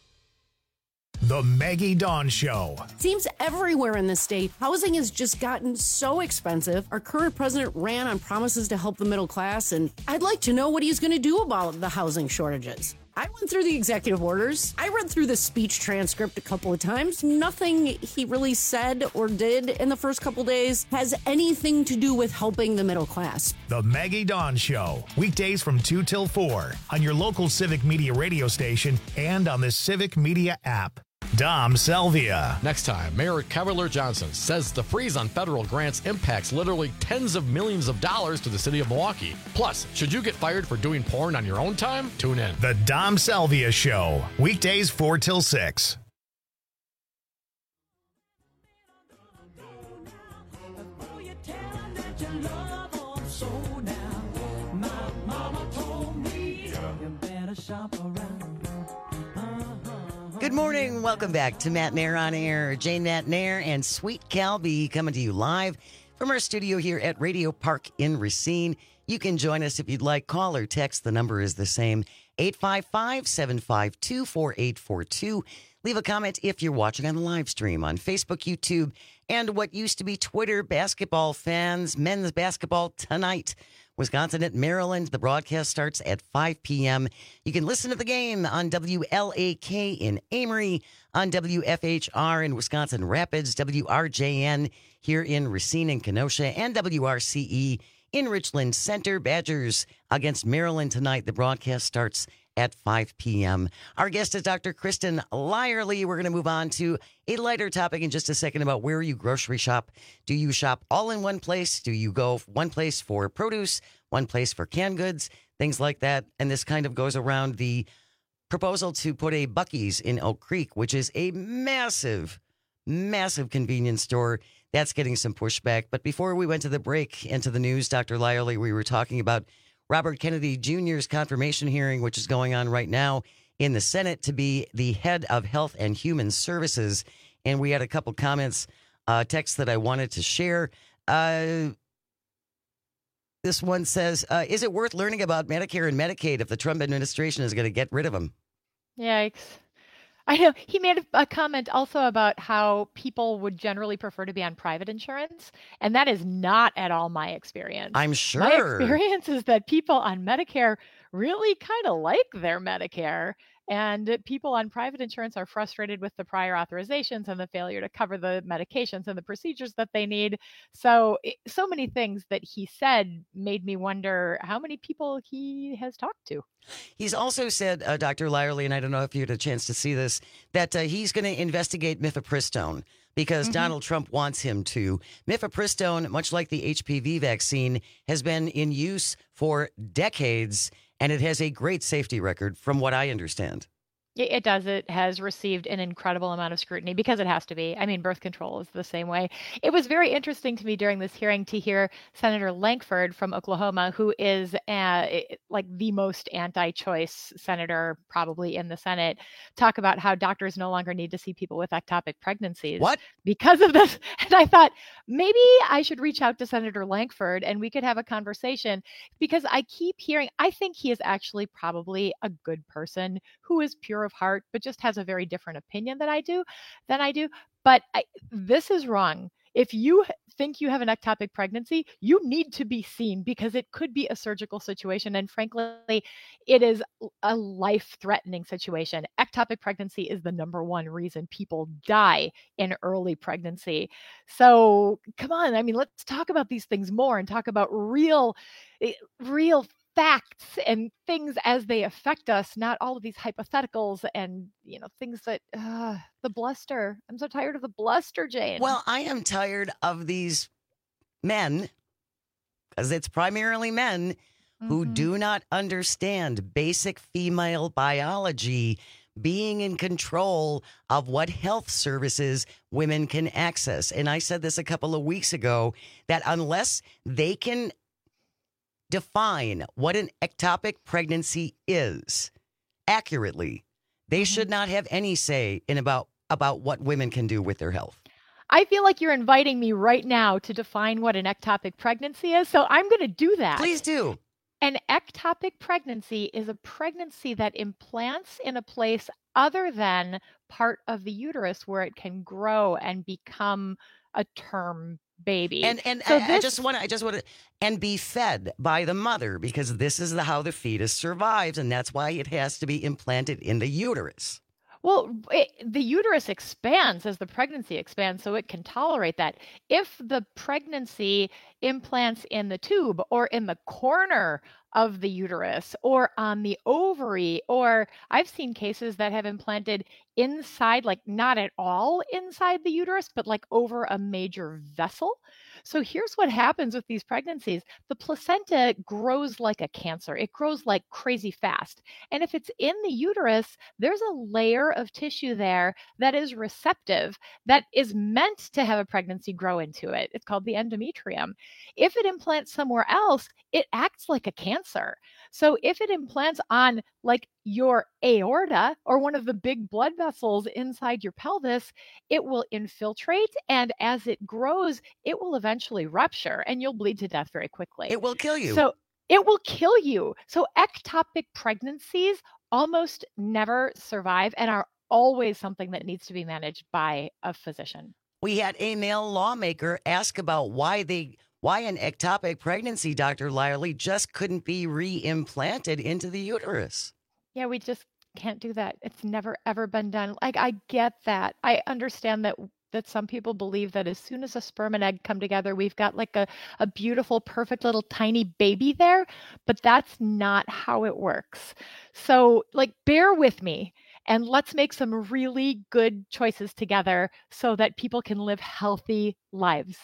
A: The Maggie Dawn Show.
F: Seems everywhere in the state, housing has just gotten so expensive. Our current president ran on promises to help the middle class, and I'd like to know what he's going to do about the housing shortages. I went through the executive orders. I read through the speech transcript a couple of times. Nothing he really said or did in the first couple days has anything to do with helping the middle class.
A: The Maggie Dawn Show. Weekdays from two till four on your local Civic Media radio station and on the Civic Media app. Dom Salvia.
G: Next time, Mayor Cavalier Johnson says the freeze on federal grants impacts literally tens of millions of dollars to the city of Milwaukee. Plus, should you get fired for doing porn on your own time? Tune in.
A: The Dom Salvia Show. Weekdays four till six.
R: So now, my mama told me you better shop around. Uh-huh.
O: Good morning. Welcome back to Matt Nair on Air. Jane Matt Nair and Sweet Calby coming to you live from our studio here at Radio Park in Racine. You can join us if you'd like. Call or text. The number is the same, eight five five, seven five two, four eight four two. Leave a comment if you're watching on the live stream on Facebook, YouTube, and what used to be Twitter. Basketball fans, men's basketball tonight. Wisconsin at Maryland. The broadcast starts at five p.m. You can listen to the game on W L A K in Amory, on W F H R in Wisconsin Rapids, W R J N here in Racine and Kenosha, and W R C E in Richland Center. Badgers against Maryland tonight. The broadcast starts at five p.m. Our guest is Doctor Kristen Lyerly. We're going to move on to a lighter topic in just a second about where you grocery shop. Do you shop all in one place? Do you go one place for produce, one place for canned goods, things like that? And this kind of goes around the proposal to put a Buc-ee's in Oak Creek, which is a massive, massive convenience store. That's getting some pushback. But before we went to the break and to the news, Doctor Lyerly, we were talking about Robert Kennedy Junior's confirmation hearing, which is going on right now in the Senate to be the head of Health and Human Services. And we had a couple comments, uh, texts that I wanted to share. Uh, this one says, uh, is it worth learning about Medicare and Medicaid if the Trump administration is going to get rid of them?
P: Yikes. I know. He made a, a comment also about how people would generally prefer to be on private insurance, and that is not at all my experience.
O: I'm sure.
P: My experience is that people on Medicare really kind of like their Medicare, and people on private insurance are frustrated with the prior authorizations and the failure to cover the medications and the procedures that they need. So, so many things that he said made me wonder how many people he has talked to.
O: He's also said, uh, Doctor Lyerly, and I don't know if you had a chance to see this, that uh, he's going to investigate mifepristone because mm-hmm. Donald Trump wants him to. Mifepristone, much like the H P V vaccine, has been in use for decades, and it has a great safety record, from what I understand.
P: It does. It has received an incredible amount of scrutiny because it has to be. I mean, birth control is the same way. It was very interesting to me during this hearing to hear Senator Lankford from Oklahoma, who is uh, like the most anti-choice senator probably in the Senate, talk about how doctors no longer need to see people with ectopic pregnancies.
O: What?
P: Because of this. And I thought maybe I should reach out to Senator Lankford and we could have a conversation, because I keep hearing, I think he is actually probably a good person who is pure of heart, but just has a very different opinion than I do, than I do. But I, this is wrong. If you think you have an ectopic pregnancy, you need to be seen because it could be a surgical situation. And frankly, it is a life-threatening situation. Ectopic pregnancy is the number one reason people die in early pregnancy. So come on. I mean, let's talk about these things more and talk about real, real facts and things as they affect us, not all of these hypotheticals and, you know, things that uh, the bluster. I'm so tired of the bluster, Jane.
O: Well, I am tired of these men, because it's primarily men, mm-hmm. who do not understand basic female biology, being in control of what health services women can access. And I said this a couple of weeks ago, that unless they can define what an ectopic pregnancy is accurately, they mm-hmm. should not have any say in about, about what women can do with their health.
P: I feel like you're inviting me right now to define what an ectopic pregnancy is, so I'm going to do that.
O: Please do.
P: An ectopic pregnancy is a pregnancy that implants in a place other than part of the uterus where it can grow and become a term baby.
O: And and
P: so
O: I,
P: this,
O: I just want to I just want to and be fed by the mother, because this is the, how the fetus survives, and that's why it has to be implanted in the uterus.
P: Well, it, the uterus expands as the pregnancy expands, so it can tolerate that. If the pregnancy implants in the tube or in the corner of the uterus or on the ovary, or I've seen cases that have implanted inside, like not at all inside the uterus, but like over a major vessel. So here's what happens with these pregnancies. The placenta grows like a cancer. It grows like crazy fast. And if it's in the uterus, there's a layer of tissue there that is receptive, that is meant to have a pregnancy grow into it. It's called the endometrium. If it implants somewhere else, it acts like a cancer. So if it implants on like your aorta or one of the big blood vessels inside your pelvis, it will infiltrate. And as it grows, it will eventually rupture and you'll bleed to death very quickly.
O: It will kill you.
P: So it will kill you. So ectopic pregnancies almost never survive and are always something that needs to be managed by a physician.
O: We had a male lawmaker ask about why they why an ectopic pregnancy, Doctor Lyerly, just couldn't be re-implanted into the uterus.
P: Yeah, we just can't do that. It's never ever been done. Like, I get that. I understand that that some people believe that as soon as a sperm and egg come together, we've got like a, a beautiful, perfect little tiny baby there, but that's not how it works. So like, bear with me and let's make some really good choices together so that people can live healthy lives.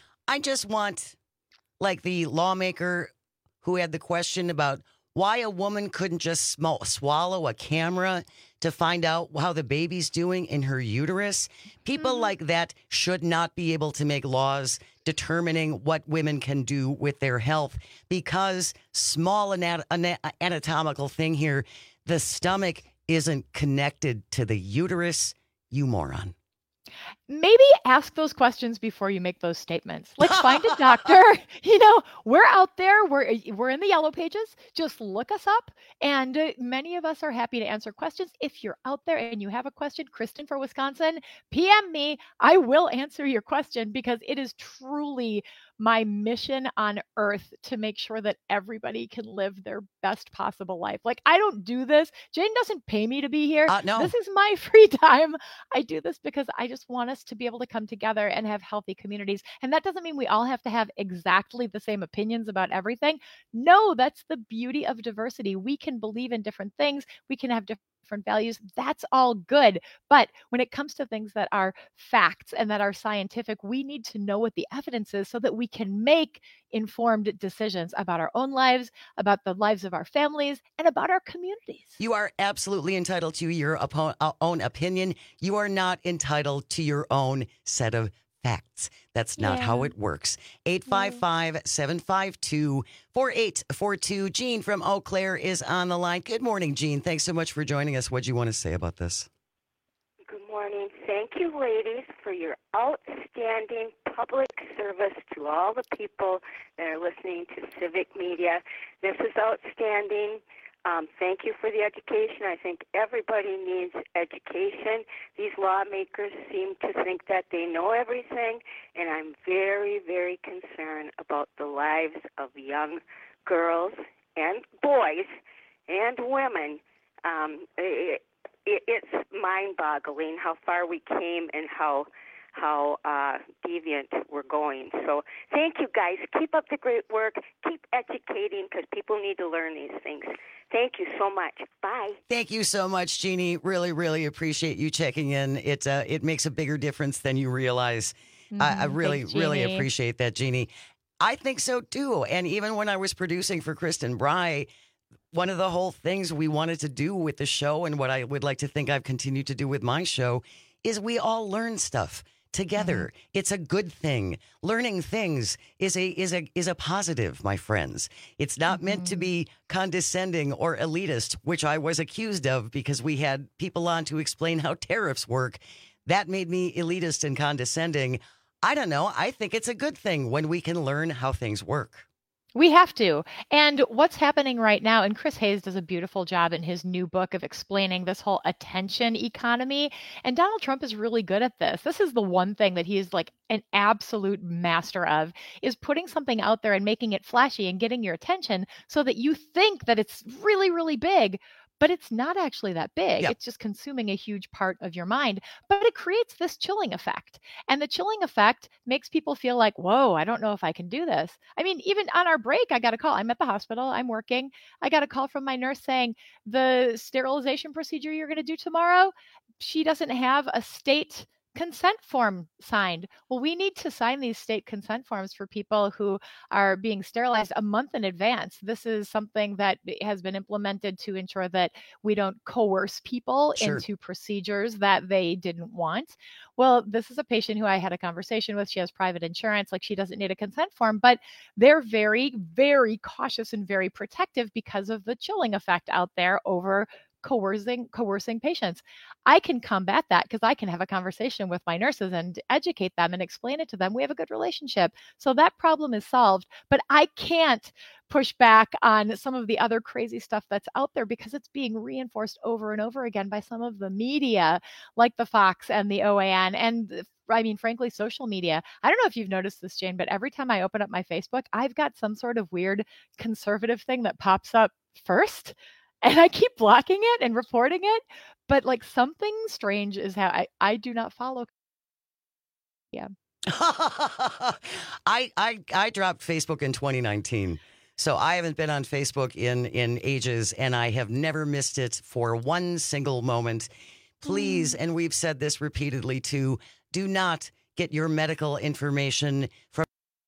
O: I just want, like the lawmaker who had the question about why a woman couldn't just sm- swallow a camera to find out how the baby's doing in her uterus. People mm-hmm. like that should not be able to make laws determining what women can do with their health, because small anat- ana- anatomical thing here, the stomach isn't connected to the uterus, you moron.
P: Maybe ask those questions before you make those statements. Like, find a doctor. You know, we're out there. We're we're in the yellow pages. Just look us up. And uh, many of us are happy to answer questions. If you're out there and you have a question, Kristen for Wisconsin, P M me. I will answer your question because it is truly my mission on earth to make sure that everybody can live their best possible life. Like, I don't do this. Jane doesn't pay me to be here.
O: Uh, no.
P: This is my free time. I do this because I just want us to be able to come together and have healthy communities. And that doesn't mean we all have to have exactly the same opinions about everything. No, that's the beauty of diversity. We can believe in different things. We can have different different values. That's all good. But when it comes to things that are facts and that are scientific, we need to know what the evidence is so that we can make informed decisions about our own lives, about the lives of our families, and about our communities.
O: You are absolutely entitled to your opo- own opinion. You are not entitled to your own set of facts. That's not
P: Yeah.
O: how it works. eight five five, seven five two, four eight four two. Jean from Eau Claire is on the line. Good morning, Jean. Thanks so much for joining us. What do you want to say about this?
H: Good morning. Thank you, ladies, for your outstanding public service to all the people that are listening to Civic Media. This is outstanding. Um, thank you for the education. I think everybody needs education. These lawmakers seem to think that they know everything, and I'm very, very concerned about the lives of young girls and boys and women. Um, it, it, it's mind-boggling how far we came and how how uh, deviant we're going. So thank you, guys. Keep up the great work. Keep educating because people need to learn these things. Thank you so much. Bye.
O: Thank you so much, Jeannie. Really, really appreciate you checking in. It uh, it makes a bigger difference than you realize.
P: Mm,
O: I, I really,
P: thanks,
O: really
P: Jeannie.
O: appreciate that, Jeannie. I think so, too. And even when I was producing for Kristen Bry, one of the whole things we wanted to do with the show and what I would like to think I've continued to do with my show is we all learn stuff together. Mm-hmm. It's a good thing. Learning things is a is a is a positive, my friends. It's not mm-hmm. meant to be condescending or elitist, which I was accused of because we had people on to explain how tariffs work. That made me elitist and condescending. I don't know. I think it's a good thing when we can learn how things work.
P: We have to. And what's happening right now, and Chris Hayes does a beautiful job in his new book of explaining this whole attention economy. And Donald Trump is really good at this. This is the one thing that he is like an absolute master of, is putting something out there and making it flashy and getting your attention so that you think that it's really, really big. But it's not actually that big.
O: Yep.
P: It's just consuming a huge part of your mind. But it creates this chilling effect. And the chilling effect makes people feel like, whoa, I don't know if I can do this. I mean, even on our break, I got a call. I'm at the hospital. I'm working. I got a call from my nurse saying the sterilization procedure you're going to do tomorrow, she doesn't have a state consent form signed. Well, we need to sign these state consent forms for people who are being sterilized a month in advance. This is something that has been implemented to ensure that we don't coerce people
O: Sure.
P: into procedures that they didn't want. Well, this is a patient who I had a conversation with. She has private insurance, like she doesn't need a consent form, but they're very, very cautious and very protective because of the chilling effect out there over coercing coercing patients. I can combat that because I can have a conversation with my nurses and educate them and explain it to them. We have a good relationship. So that problem is solved, but I can't push back on some of the other crazy stuff that's out there because it's being reinforced over and over again by some of the media, like the Fox and the O A N and I mean, frankly, social media. I don't know if you've noticed this, Jane, but every time I open up my Facebook, I've got some sort of weird conservative thing that pops up first. And I keep blocking it and reporting it, but like something strange is how I, I do not follow. Yeah.
O: I, I I dropped Facebook in twenty nineteen. So I haven't been on Facebook in, in ages, and I have never missed it for one single moment. Please, mm. and we've said this repeatedly too, do not get your medical information from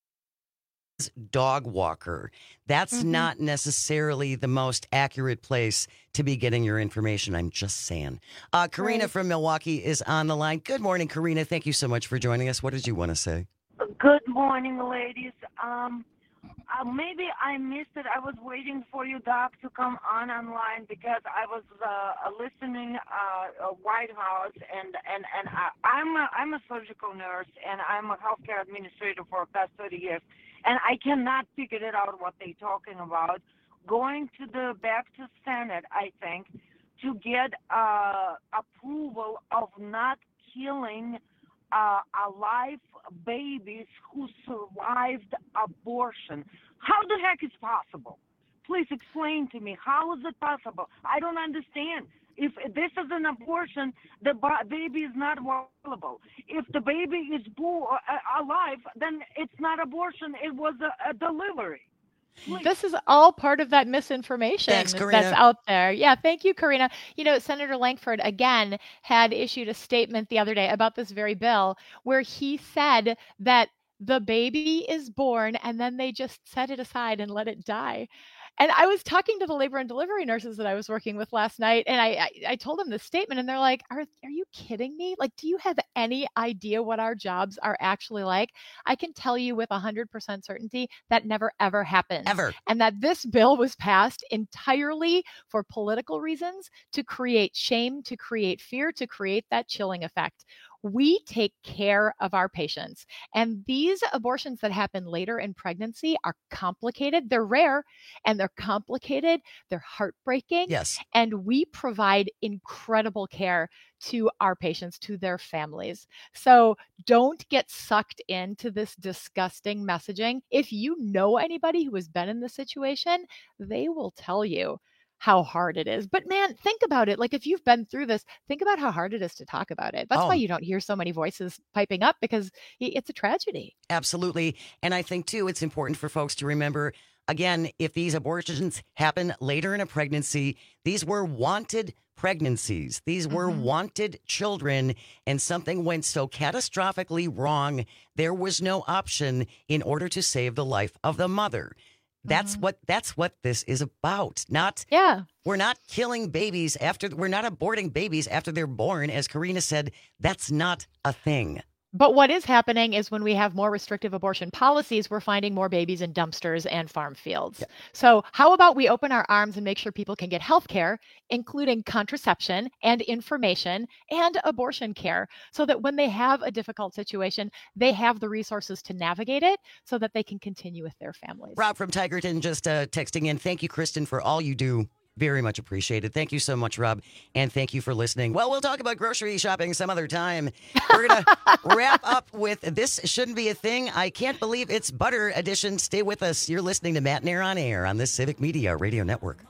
O: dog walker. That's mm-hmm. not necessarily the most accurate place to be getting your information. I'm just saying. Uh, Karina
J: right.
O: from Milwaukee is on the line. Good morning, Karina. Thank you so much for joining us. What did you want to say?
J: Good morning, ladies. Um, uh, maybe I missed it. I was waiting for you, Doc, to come on online because I was uh, listening uh, White House, and and and I, I'm a, I'm a surgical nurse and I'm a healthcare administrator for the past thirty years. And I cannot figure it out what they're talking about. Going to the back to Senate, I think, to get uh, approval of not killing uh, alive babies who survived abortion. How the heck is possible? Please explain to me. How is it possible? I don't understand. If this is an abortion, the baby is not viable. If the baby is born, uh, alive, then it's not abortion. It was a, a delivery. Please.
P: This is all part of that misinformation
O: Thanks, Karina.
P: that's out there. Yeah, thank you, Karina. You know, Senator Langford, again, had issued a statement the other day about this very bill where he said that the baby is born and then they just set it aside and let it die. And I was talking to the labor and delivery nurses that I was working with last night, and I, I, I told them this statement, and they're like, are, are you kidding me? Like, do you have any idea what our jobs are actually like? I can tell you with one hundred percent certainty that never, ever happened.
O: Ever.
P: And that this bill was passed entirely for political reasons, to create shame, to create fear, to create that chilling effect. We take care of our patients. And these abortions that happen later in pregnancy are complicated. They're rare and they're complicated. They're heartbreaking.
O: Yes.
P: And we provide incredible care to our patients, to their families. So don't get sucked into this disgusting messaging. If you know anybody who has been in this situation, they will tell you how hard it is. But man, think about it. Like if you've been through this, think about how hard it is to talk about it. That's
O: Oh.
P: why you don't hear so many voices piping up, because i- it's a tragedy.
O: Absolutely. And I think, too, it's important for folks to remember, again, if these abortions happen later in a pregnancy, these were wanted pregnancies. These were
P: Mhm.
O: wanted children, and something went so catastrophically wrong, there was no option in order to save the life of the mother. That's what that's what this is about. Not
P: yeah.
O: We're not killing babies after we're not aborting babies after they're born. As Karina said, that's not a thing.
P: But what is happening is when we have more restrictive abortion policies, we're finding more babies in dumpsters and farm fields. So how about we open our arms and make sure people can get health care, including contraception and information and abortion care, so that when they have a difficult situation, they have the resources to navigate it so that they can continue with their families.
O: Rob from Tigerton just uh, texting in. Thank you, Kristen, for all you do. Very much appreciated. Thank you so much, Rob. And thank you for listening. Well, we'll talk about grocery shopping some other time. We're going to wrap up with This Shouldn't Be a Thing. I Can't Believe It's Butter edition. Stay with us. You're listening to Matt Nair on Air on the Civic Media Radio Network.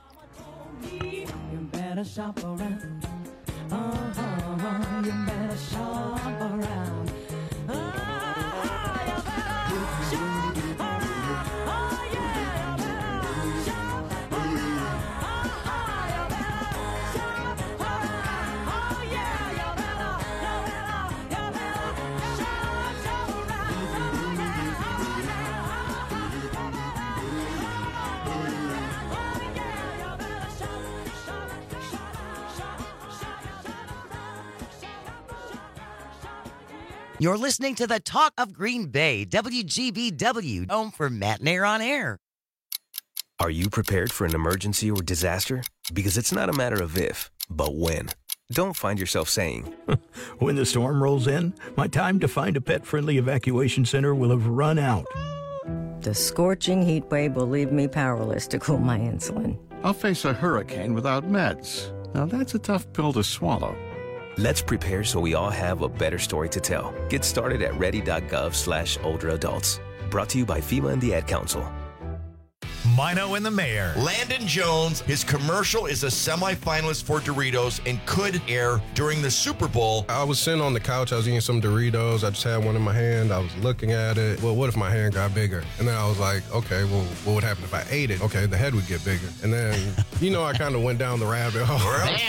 R: You better shop around. Uh-huh. You better shop around. Ah, you better shop around. Oh, yeah, you better shop around. Ah, you better shop around. Oh, yeah, you better, you better, you better
O: You're listening to the Talk of Green Bay, W G B W, home for Matt Nair on Air.
L: Are you prepared for an emergency or disaster? Because it's not a matter of if, but when. Don't find yourself saying,
M: when the storm rolls in, my time to find a pet-friendly evacuation center will have run out.
Q: The scorching heat wave will leave me powerless to cool my insulin.
S: I'll face a hurricane without meds. Now that's a tough pill to swallow.
L: Let's prepare so we all have a better story to tell. Get started at ready.gov slash older adults. Brought to you by FEMA and the Ad Council.
A: Mino and the Mayor.
N: Landon Jones, his commercial is a semifinalist for Doritos and could air during the Super Bowl.
Y: I was sitting on the couch, I was eating some Doritos, I just had one in my hand, I was looking at it. Well, what if my hand got bigger? And then I was like, okay, well, what would happen if I ate it? Okay, the head would get bigger. And then, you know, I kind of went down the rabbit hole.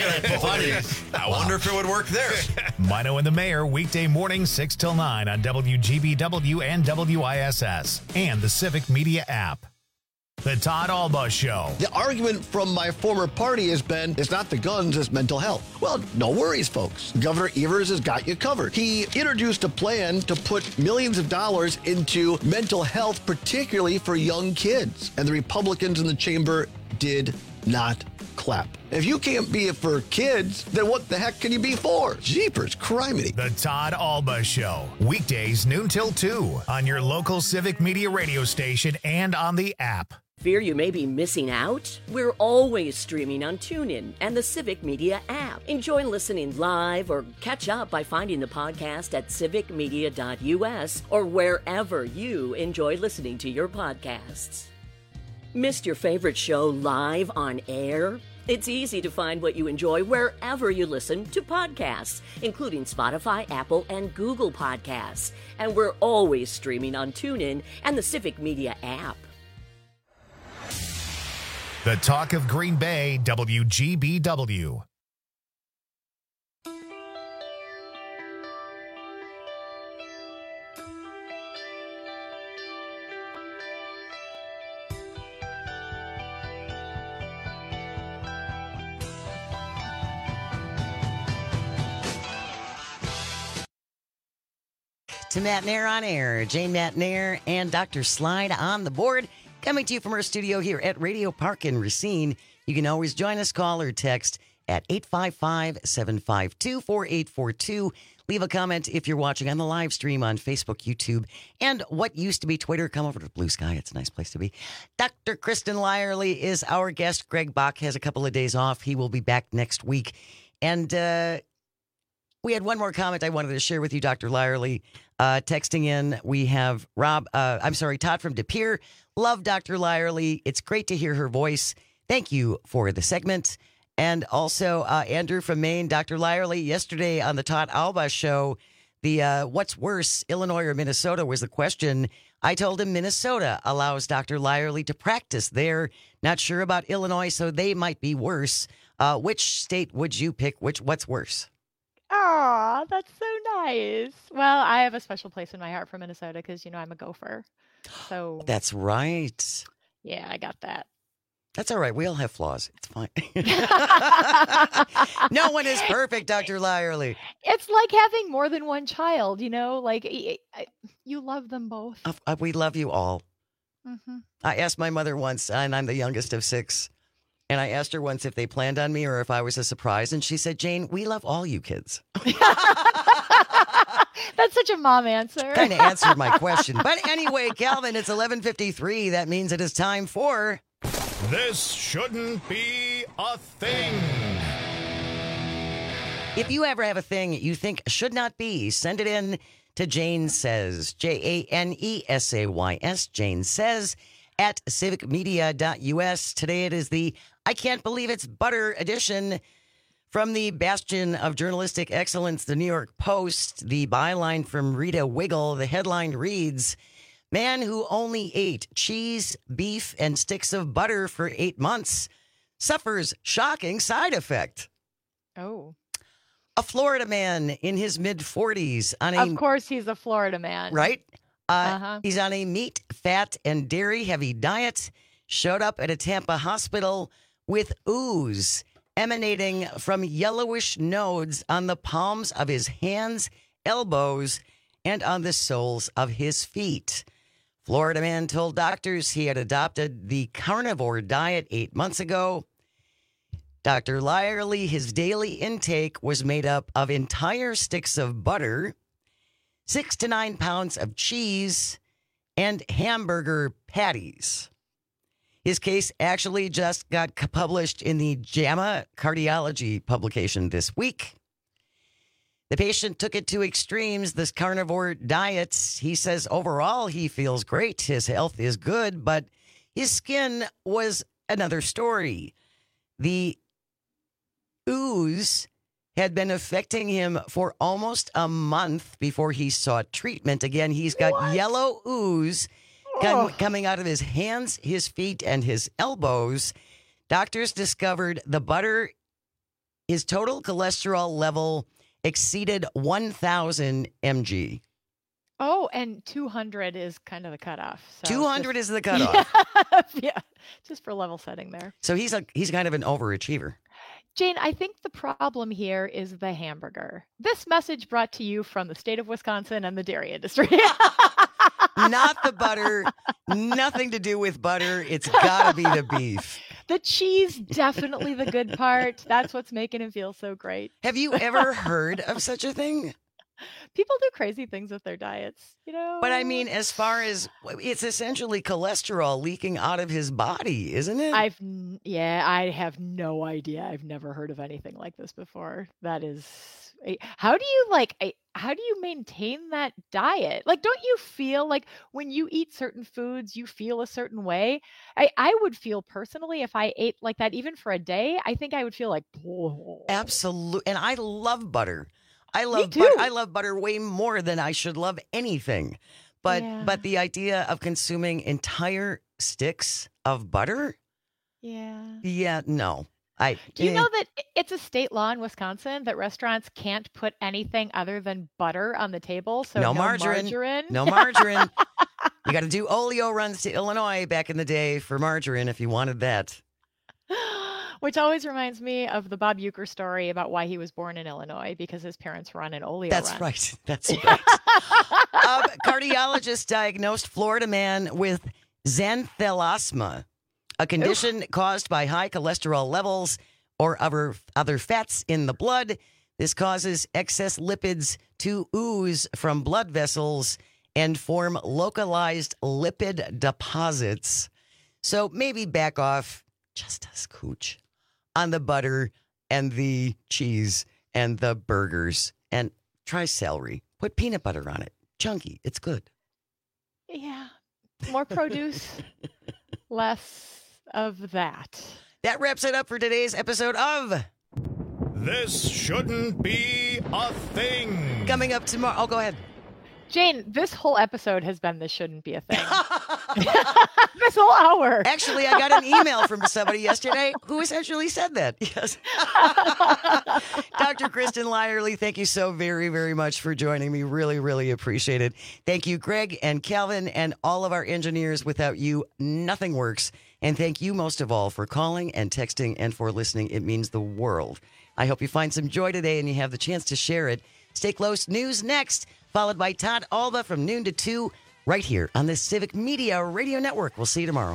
N: I wonder if it would work there.
A: Mino and the Mayor, weekday morning, six till nine on W G B W and W I S S and the Civic Media app. The Todd Alba Show.
W: The argument from my former party has been, it's not the guns, it's mental health. Well, no worries, folks. Governor Evers has got you covered. He introduced a plan to put millions of dollars into mental health, particularly for young kids. And the Republicans in the chamber did not clap. If you can't be it for kids, then what the heck can you be for? Jeepers, criminy.
A: The Todd Alba Show. Weekdays noon till two on your local Civic Media radio station and on the app.
Z: Fear you may be missing out? We're always streaming on TuneIn and the Civic Media app. Enjoy listening live or catch up by finding the podcast at civic media dot u s or wherever you enjoy listening to your podcasts. Missed your favorite show live on air? It's easy to find what you enjoy wherever you listen to podcasts, including Spotify, Apple, and Google Podcasts. And we're always streaming on TuneIn and the Civic Media app.
A: The Talk of Green Bay, W G B W.
O: To Matt Nair on Air, Jane Matt Nair and Doctor Slide on the board. Coming to you from our studio here at Radio Park in Racine. You can always join us, call or text at eight five five, seven five two, four eight four two. Leave a comment if you're watching on the live stream on Facebook, YouTube, and what used to be Twitter. Come over to Blue Sky. It's a nice place to be. Doctor Kristen Lyerly is our guest. Greg Bach has a couple of days off. He will be back next week. And uh, we had one more comment I wanted to share with you, Doctor Lyerly. Uh, texting in, we have Rob, uh, I'm sorry, Todd from De Pere. Love Doctor Lyerly. It's great to hear her voice. Thank you for the segment. And also uh, Andrew from Maine. Doctor Lyerly, yesterday on the Todd Alba show, the uh, what's worse, Illinois or Minnesota was the question. I told him Minnesota allows Doctor Lyerly to practice there. Not sure about Illinois, so they might be worse. Uh, which state would you pick? Which What's worse?
P: Aw, that's so nice. Well, I have a special place in my heart for Minnesota because, you know, I'm a gopher. So
O: That's right.
P: yeah, I got that.
O: That's all right. We all have flaws. It's fine. No one is perfect, Doctor Lyerly.
P: It's like having more than one child, you know, like y- y- you love them both.
O: Uh, uh, we love you all.
P: hmm
O: I asked my mother once, and I'm the youngest of six, and I asked her once if they planned on me or if I was a surprise, and she said, Jane, we love all you kids.
P: That's such a mom answer.
O: Kind of answered my question. But anyway, Calvin, it's eleven fifty-three. That means it is time for...
A: This shouldn't be a thing.
O: If you ever have a thing you think should not be, send it in to Jane Says, J A N E S A Y S, Jane Says, at civic media dot u s. Today it is the I Can't Believe It's Butter edition from the bastion of journalistic excellence, the New York Post. The byline from Rita Wiggle, the headline reads, Man who only ate cheese, beef, and sticks of butter for eight months suffers shocking side effect.
P: Oh.
O: A Florida man in his mid-forties on a...
P: Of course he's a Florida man.
O: Right? Uh,
P: Uh-huh.
O: He's on a meat, fat, and dairy-heavy diet, showed up at a Tampa hospital with ooze emanating from yellowish nodes on the palms of his hands, elbows, and on the soles of his feet. Florida man told doctors he had adopted the carnivore diet eight months ago. Doctor Lyerly, his daily intake was made up of entire sticks of butter, six to nine pounds of cheese, and hamburger patties. His case actually just got published in the JAMA Cardiology publication this week. The patient took it to extremes, this carnivore diet. He says overall he feels great. His health is good, but his skin was another story. The ooze had been affecting him for almost a month before he sought treatment. Again, he's got what? yellow ooze com- coming out of his hands, his feet, and his elbows. Doctors discovered the butter, his total cholesterol level exceeded one thousand milligrams.
P: Oh, and two hundred is kind of the cutoff. So
O: two hundred
P: just,
O: is the cutoff.
P: Yeah, yeah, just for level setting there.
O: So he's a he's kind of an overachiever.
P: Jane, I think the problem here is the hamburger. This message brought to you from the state of Wisconsin and the dairy industry.
O: Not the butter. Nothing to do with butter. It's got to be the beef.
P: The cheese, definitely the good part. That's what's making him feel so great.
O: Have you ever heard of such a thing?
P: People do crazy things with their diets, you know?
O: But I mean, as far as it's essentially cholesterol leaking out of his body, isn't it?
P: I've, yeah, I have no idea. I've never heard of anything like this before. That is, how do you like, how do you maintain that diet? Like, don't you feel like when you eat certain foods, you feel a certain way? I, I would feel personally if I ate like that, even for a day, I think I would feel like, oh.
O: Absolutely. And I love butter. I love butter. I love butter way more than I should love anything. But
P: Yeah.
O: but the idea of consuming entire sticks of butter?
P: Yeah.
O: Yeah, no. I
P: Do you
O: eh.
P: know that it's a state law in Wisconsin that restaurants can't put anything other than butter on the table? So
O: no
P: no
O: margarine.
P: margarine.
O: No margarine. You got to do Oleo runs to Illinois back in the day for margarine if you wanted that.
P: Which always reminds me of the Bob Uecker story about why he was born in Illinois, because his parents were on an Oleo
O: That's
P: run.
O: right. That's right. um, cardiologist diagnosed Florida man with xanthelasma, a condition Oof. caused by high cholesterol levels or other, other fats in the blood. This causes excess lipids to ooze from blood vessels and form localized lipid deposits. So maybe back off just a scooch on the butter and the cheese and the burgers, and try celery. Put peanut butter on it. Chunky. It's good.
P: Yeah. More produce, less of that.
O: That wraps it up for today's episode of
A: This Shouldn't Be a Thing.
O: Coming up tomorrow. Oh, go ahead.
P: Jane, this whole episode has been This Shouldn't Be a Thing. This whole hour.
O: Actually, I got an email from somebody yesterday who essentially said that. Yes. Doctor Kristen Lyerly, thank you so very, very much for joining me. Really, really appreciate it. Thank you, Greg and Calvin and all of our engineers. Without you, nothing works. And thank you most of all for calling and texting and for listening. It means the world. I hope you find some joy today and you have the chance to share it. Stay close. News next, followed by Todd Alba from noon to two, right here on the Civic Media Radio Network. We'll see you tomorrow.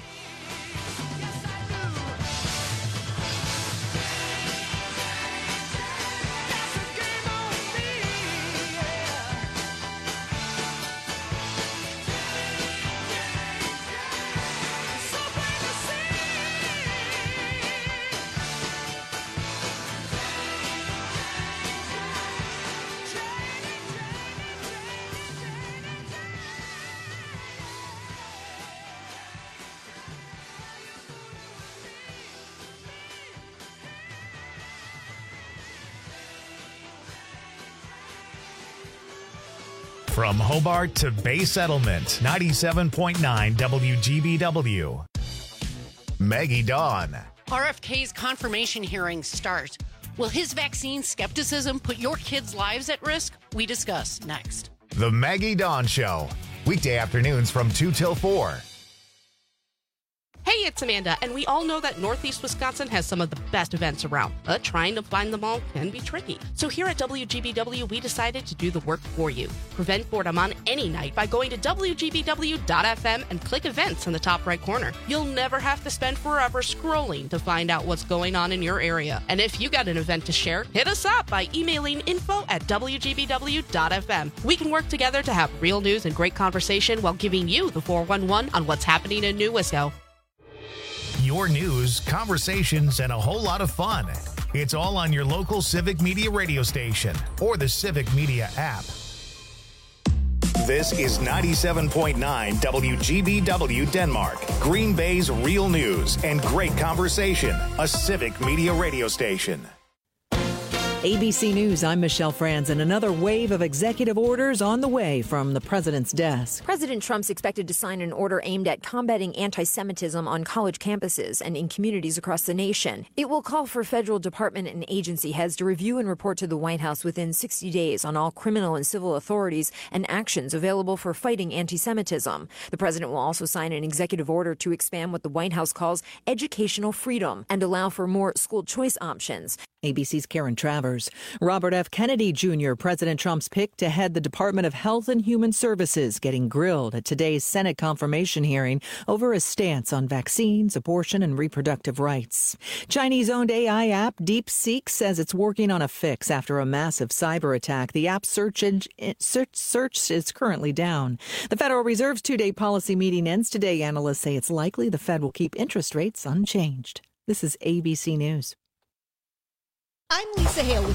A: From Hobart to Bay Settlement, ninety-seven point nine W G B W. Maggie Dawn.
C: R F K's confirmation hearings start. Will his vaccine skepticism put your kids' lives at risk? We discuss next.
A: The Maggie Dawn Show. Weekday afternoons from two till four.
C: Hey, it's
D: it's Amanda, and we all know that Northeast Wisconsin has some of the best events around, but trying to find them all can be tricky. So here at W G B W, we decided to do the work for you. Prevent boredom on any night by going to W G B W dot F M and click events in the top right corner. You'll never have to spend forever scrolling to find out what's going on in your area. And if you got an event to share, hit us up by emailing info at W G B W dot F M. We can work together to have real news and great conversation while giving you the four one one on what's happening in New Wisco.
A: Your news, conversations, and a whole lot of fun. It's all on your local Civic Media radio station or the Civic Media app. This is ninety-seven point nine W G B W Denmark, Green Bay's real news and great conversation, a Civic Media radio station.
E: A B C News, I'm Michelle Franz, and another wave of executive orders on the way from the president's desk.
T: President Trump's expected to sign an order aimed at combating anti-Semitism on college campuses and in communities across the nation. It will call for federal department and agency heads to review and report to the White House within sixty days on all criminal and civil authorities and actions available for fighting anti-Semitism. The president will also sign an executive order to expand what the White House calls educational freedom and allow for more school choice options.
E: A B C's Karen Travers. Robert F. Kennedy Junior, President Trump's pick to head the Department of Health and Human Services, getting grilled at today's Senate confirmation hearing over his stance on vaccines, abortion, and reproductive rights. Chinese-owned A I app DeepSeek says it's working on a fix after a massive cyber attack. The app's search, search, search is currently down. The Federal Reserve's two-day policy meeting ends today. Analysts say it's likely the Fed will keep interest rates unchanged. This is A B C News.
U: I'm Lisa Hale with